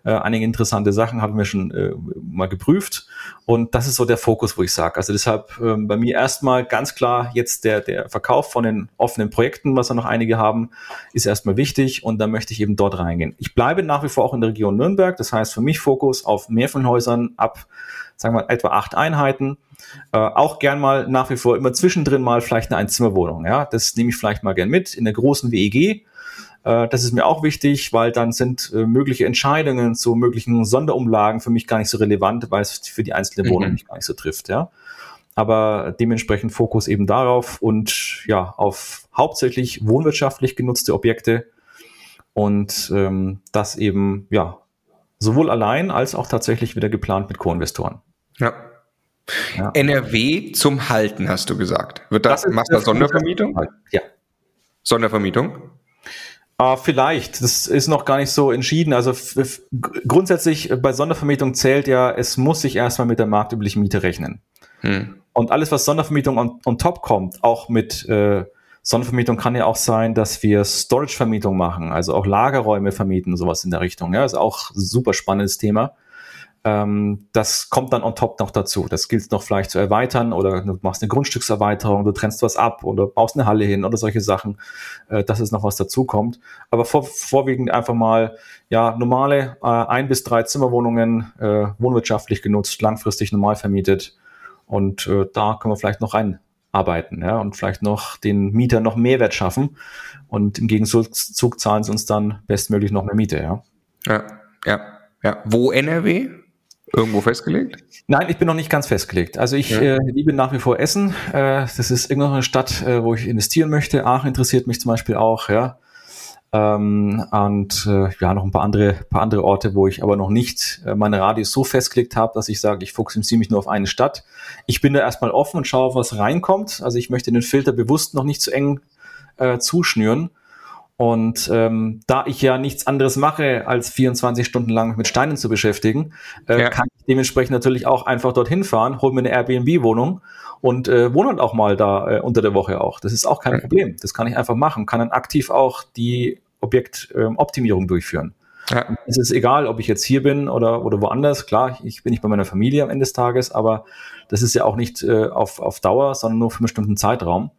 Äh, einige interessante Sachen haben wir schon äh, mal geprüft. Und das ist so der Fokus, wo ich sage. Also deshalb äh, bei mir erstmal ganz klar jetzt der, der Verkauf von den offenen Projekten, was wir noch einige haben, ist erstmal wichtig. Und da möchte ich eben dort reingehen. Ich bleibe nach wie vor auch in der Region Nürnberg. Das heißt für mich Fokus auf Mehrfamilienhäusern ab, sagen wir mal, etwa acht Einheiten. Äh, auch gern mal nach wie vor immer zwischendrin mal vielleicht eine Einzimmerwohnung. Ja, das nehme ich vielleicht mal gern mit in der großen W E G. Äh, das ist mir auch wichtig, weil dann sind äh, mögliche Entscheidungen zu möglichen Sonderumlagen für mich gar nicht so relevant, weil es für die einzelne Wohnung mhm. mich gar nicht so trifft. Ja, aber dementsprechend Fokus eben darauf und ja auf hauptsächlich wohnwirtschaftlich genutzte Objekte und ähm, das eben ja sowohl allein als auch tatsächlich wieder geplant mit Co-Investoren. Ja. Ja. N R W zum Halten, hast du gesagt. Wird das, das machst du Sondervermietung? Ja. Sondervermietung? Uh, vielleicht. Das ist noch gar nicht so entschieden. Also f- f- grundsätzlich bei Sondervermietung zählt ja, es muss sich erstmal mit der marktüblichen Miete rechnen. Hm. Und alles, was Sondervermietung on, on top kommt, auch mit äh, Sondervermietung kann ja auch sein, dass wir Storage-Vermietung machen, also auch Lagerräume vermieten, sowas in der Richtung. Ja, ist auch ein super spannendes Thema. Das kommt dann on top noch dazu. Das gilt noch vielleicht zu erweitern oder du machst eine Grundstückserweiterung, du trennst was ab oder baust eine Halle hin oder solche Sachen, dass es noch was dazu kommt. Aber vor, vorwiegend einfach mal ja normale äh, ein bis drei Zimmerwohnungen, äh, wohnwirtschaftlich genutzt, langfristig normal vermietet und äh, da können wir vielleicht noch reinarbeiten, ja, und vielleicht noch den Mietern noch Mehrwert schaffen und im Gegenzug zahlen sie uns dann bestmöglich noch mehr Miete, ja. Ja, ja, ja. Wo N R W? Irgendwo festgelegt? Nein, ich bin noch nicht ganz festgelegt. Also ich ja. äh, liebe nach wie vor Essen. Äh, das ist irgendeine Stadt, äh, wo ich investieren möchte. Aachen interessiert mich zum Beispiel auch, ja. Ähm, und äh, ja, noch ein paar andere, paar andere Orte, wo ich aber noch nicht äh, meine Radius so festgelegt habe, dass ich sage, ich fokussiere mich nur auf eine Stadt. Ich bin da erstmal offen und schaue, was reinkommt. Also ich möchte den Filter bewusst noch nicht zu eng äh, zuschnüren. Und ähm, da ich ja nichts anderes mache, als vierundzwanzig Stunden lang mit Steinen zu beschäftigen, äh, ja. kann ich dementsprechend natürlich auch einfach dorthin fahren, hol mir eine Airbnb-Wohnung und äh, wohne halt auch mal da äh, unter der Woche auch. Das ist auch kein ja. Problem. Das kann ich einfach machen. Kann dann aktiv auch die Objektoptimierung ähm, durchführen. Ja. Es ist egal, ob ich jetzt hier bin oder oder woanders. Klar, ich bin nicht bei meiner Familie am Ende des Tages, aber das ist ja auch nicht äh, auf auf Dauer, sondern nur für einen bestimmten Zeitraum.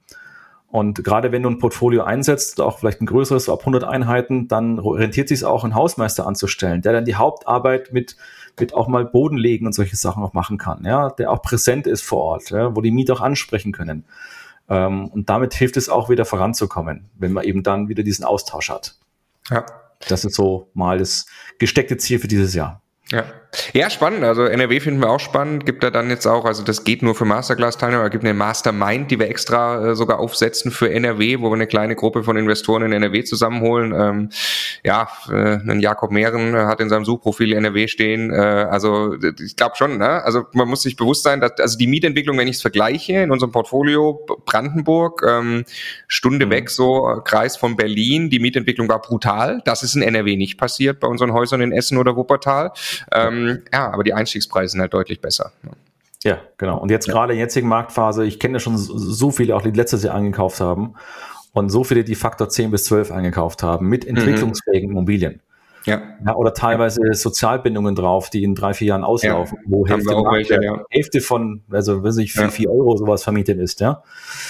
Und gerade wenn du ein Portfolio einsetzt, auch vielleicht ein größeres, so ab hundert Einheiten, dann rentiert sich es auch, einen Hausmeister anzustellen, der dann die Hauptarbeit mit mit auch mal Boden legen und solche Sachen auch machen kann, ja, der auch präsent ist vor Ort, ja, wo die Mieter auch ansprechen können. Ähm, und damit hilft es auch wieder voranzukommen, wenn man eben dann wieder diesen Austausch hat. Ja. Das ist so mal das gesteckte Ziel für dieses Jahr. Ja. Ja, spannend. Also N R W finden wir auch spannend. Gibt da dann jetzt auch, also das geht nur für Masterclass-Teilnehmer, aber gibt eine Mastermind, die wir extra äh, sogar aufsetzen für N R W, wo wir eine kleine Gruppe von Investoren in N R W zusammenholen. Ähm, ja, äh, ein Jakob Mehren hat in seinem Suchprofil N R W stehen. Äh, also ich glaube schon, ne? Also man muss sich bewusst sein, dass also die Mietentwicklung, wenn ich es vergleiche, in unserem Portfolio Brandenburg, ähm, Stunde mhm. weg, so Kreis von Berlin, die Mietentwicklung war brutal. Das ist in N R W nicht passiert bei unseren Häusern in Essen oder Wuppertal. Ähm, ja, aber die Einstiegspreise sind halt deutlich besser. Ja, genau. Und jetzt ja. gerade in der jetzigen Marktphase, ich kenne ja schon so viele, auch die letztes Jahr eingekauft haben und so viele, die Faktor zehn bis zwölf eingekauft haben mit entwicklungsfähigen mhm. Immobilien. Ja. ja. Oder teilweise ja. Sozialbindungen drauf, die in drei, vier Jahren auslaufen, ja. wo Hälfte, welche, ja. Hälfte von, also weiß ich, für ja. vier Euro sowas vermietet ist, ja.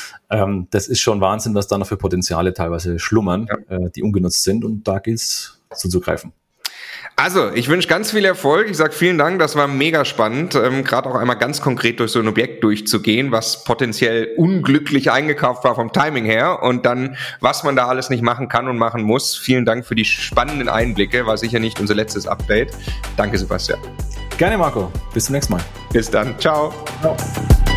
Ähm, das ist schon Wahnsinn, was da noch für Potenziale teilweise schlummern, ja. äh, die ungenutzt sind, und da gilt es zuzugreifen. Also, ich wünsche ganz viel Erfolg. Ich sage vielen Dank, das war mega spannend, ähm, gerade auch einmal ganz konkret durch so ein Objekt durchzugehen, was potenziell unglücklich eingekauft war vom Timing her, und dann, was man da alles nicht machen kann und machen muss. Vielen Dank für die spannenden Einblicke, war sicher nicht unser letztes Update. Danke, Sebastian. Gerne, Marco. Bis zum nächsten Mal. Bis dann. Ciao. Ciao.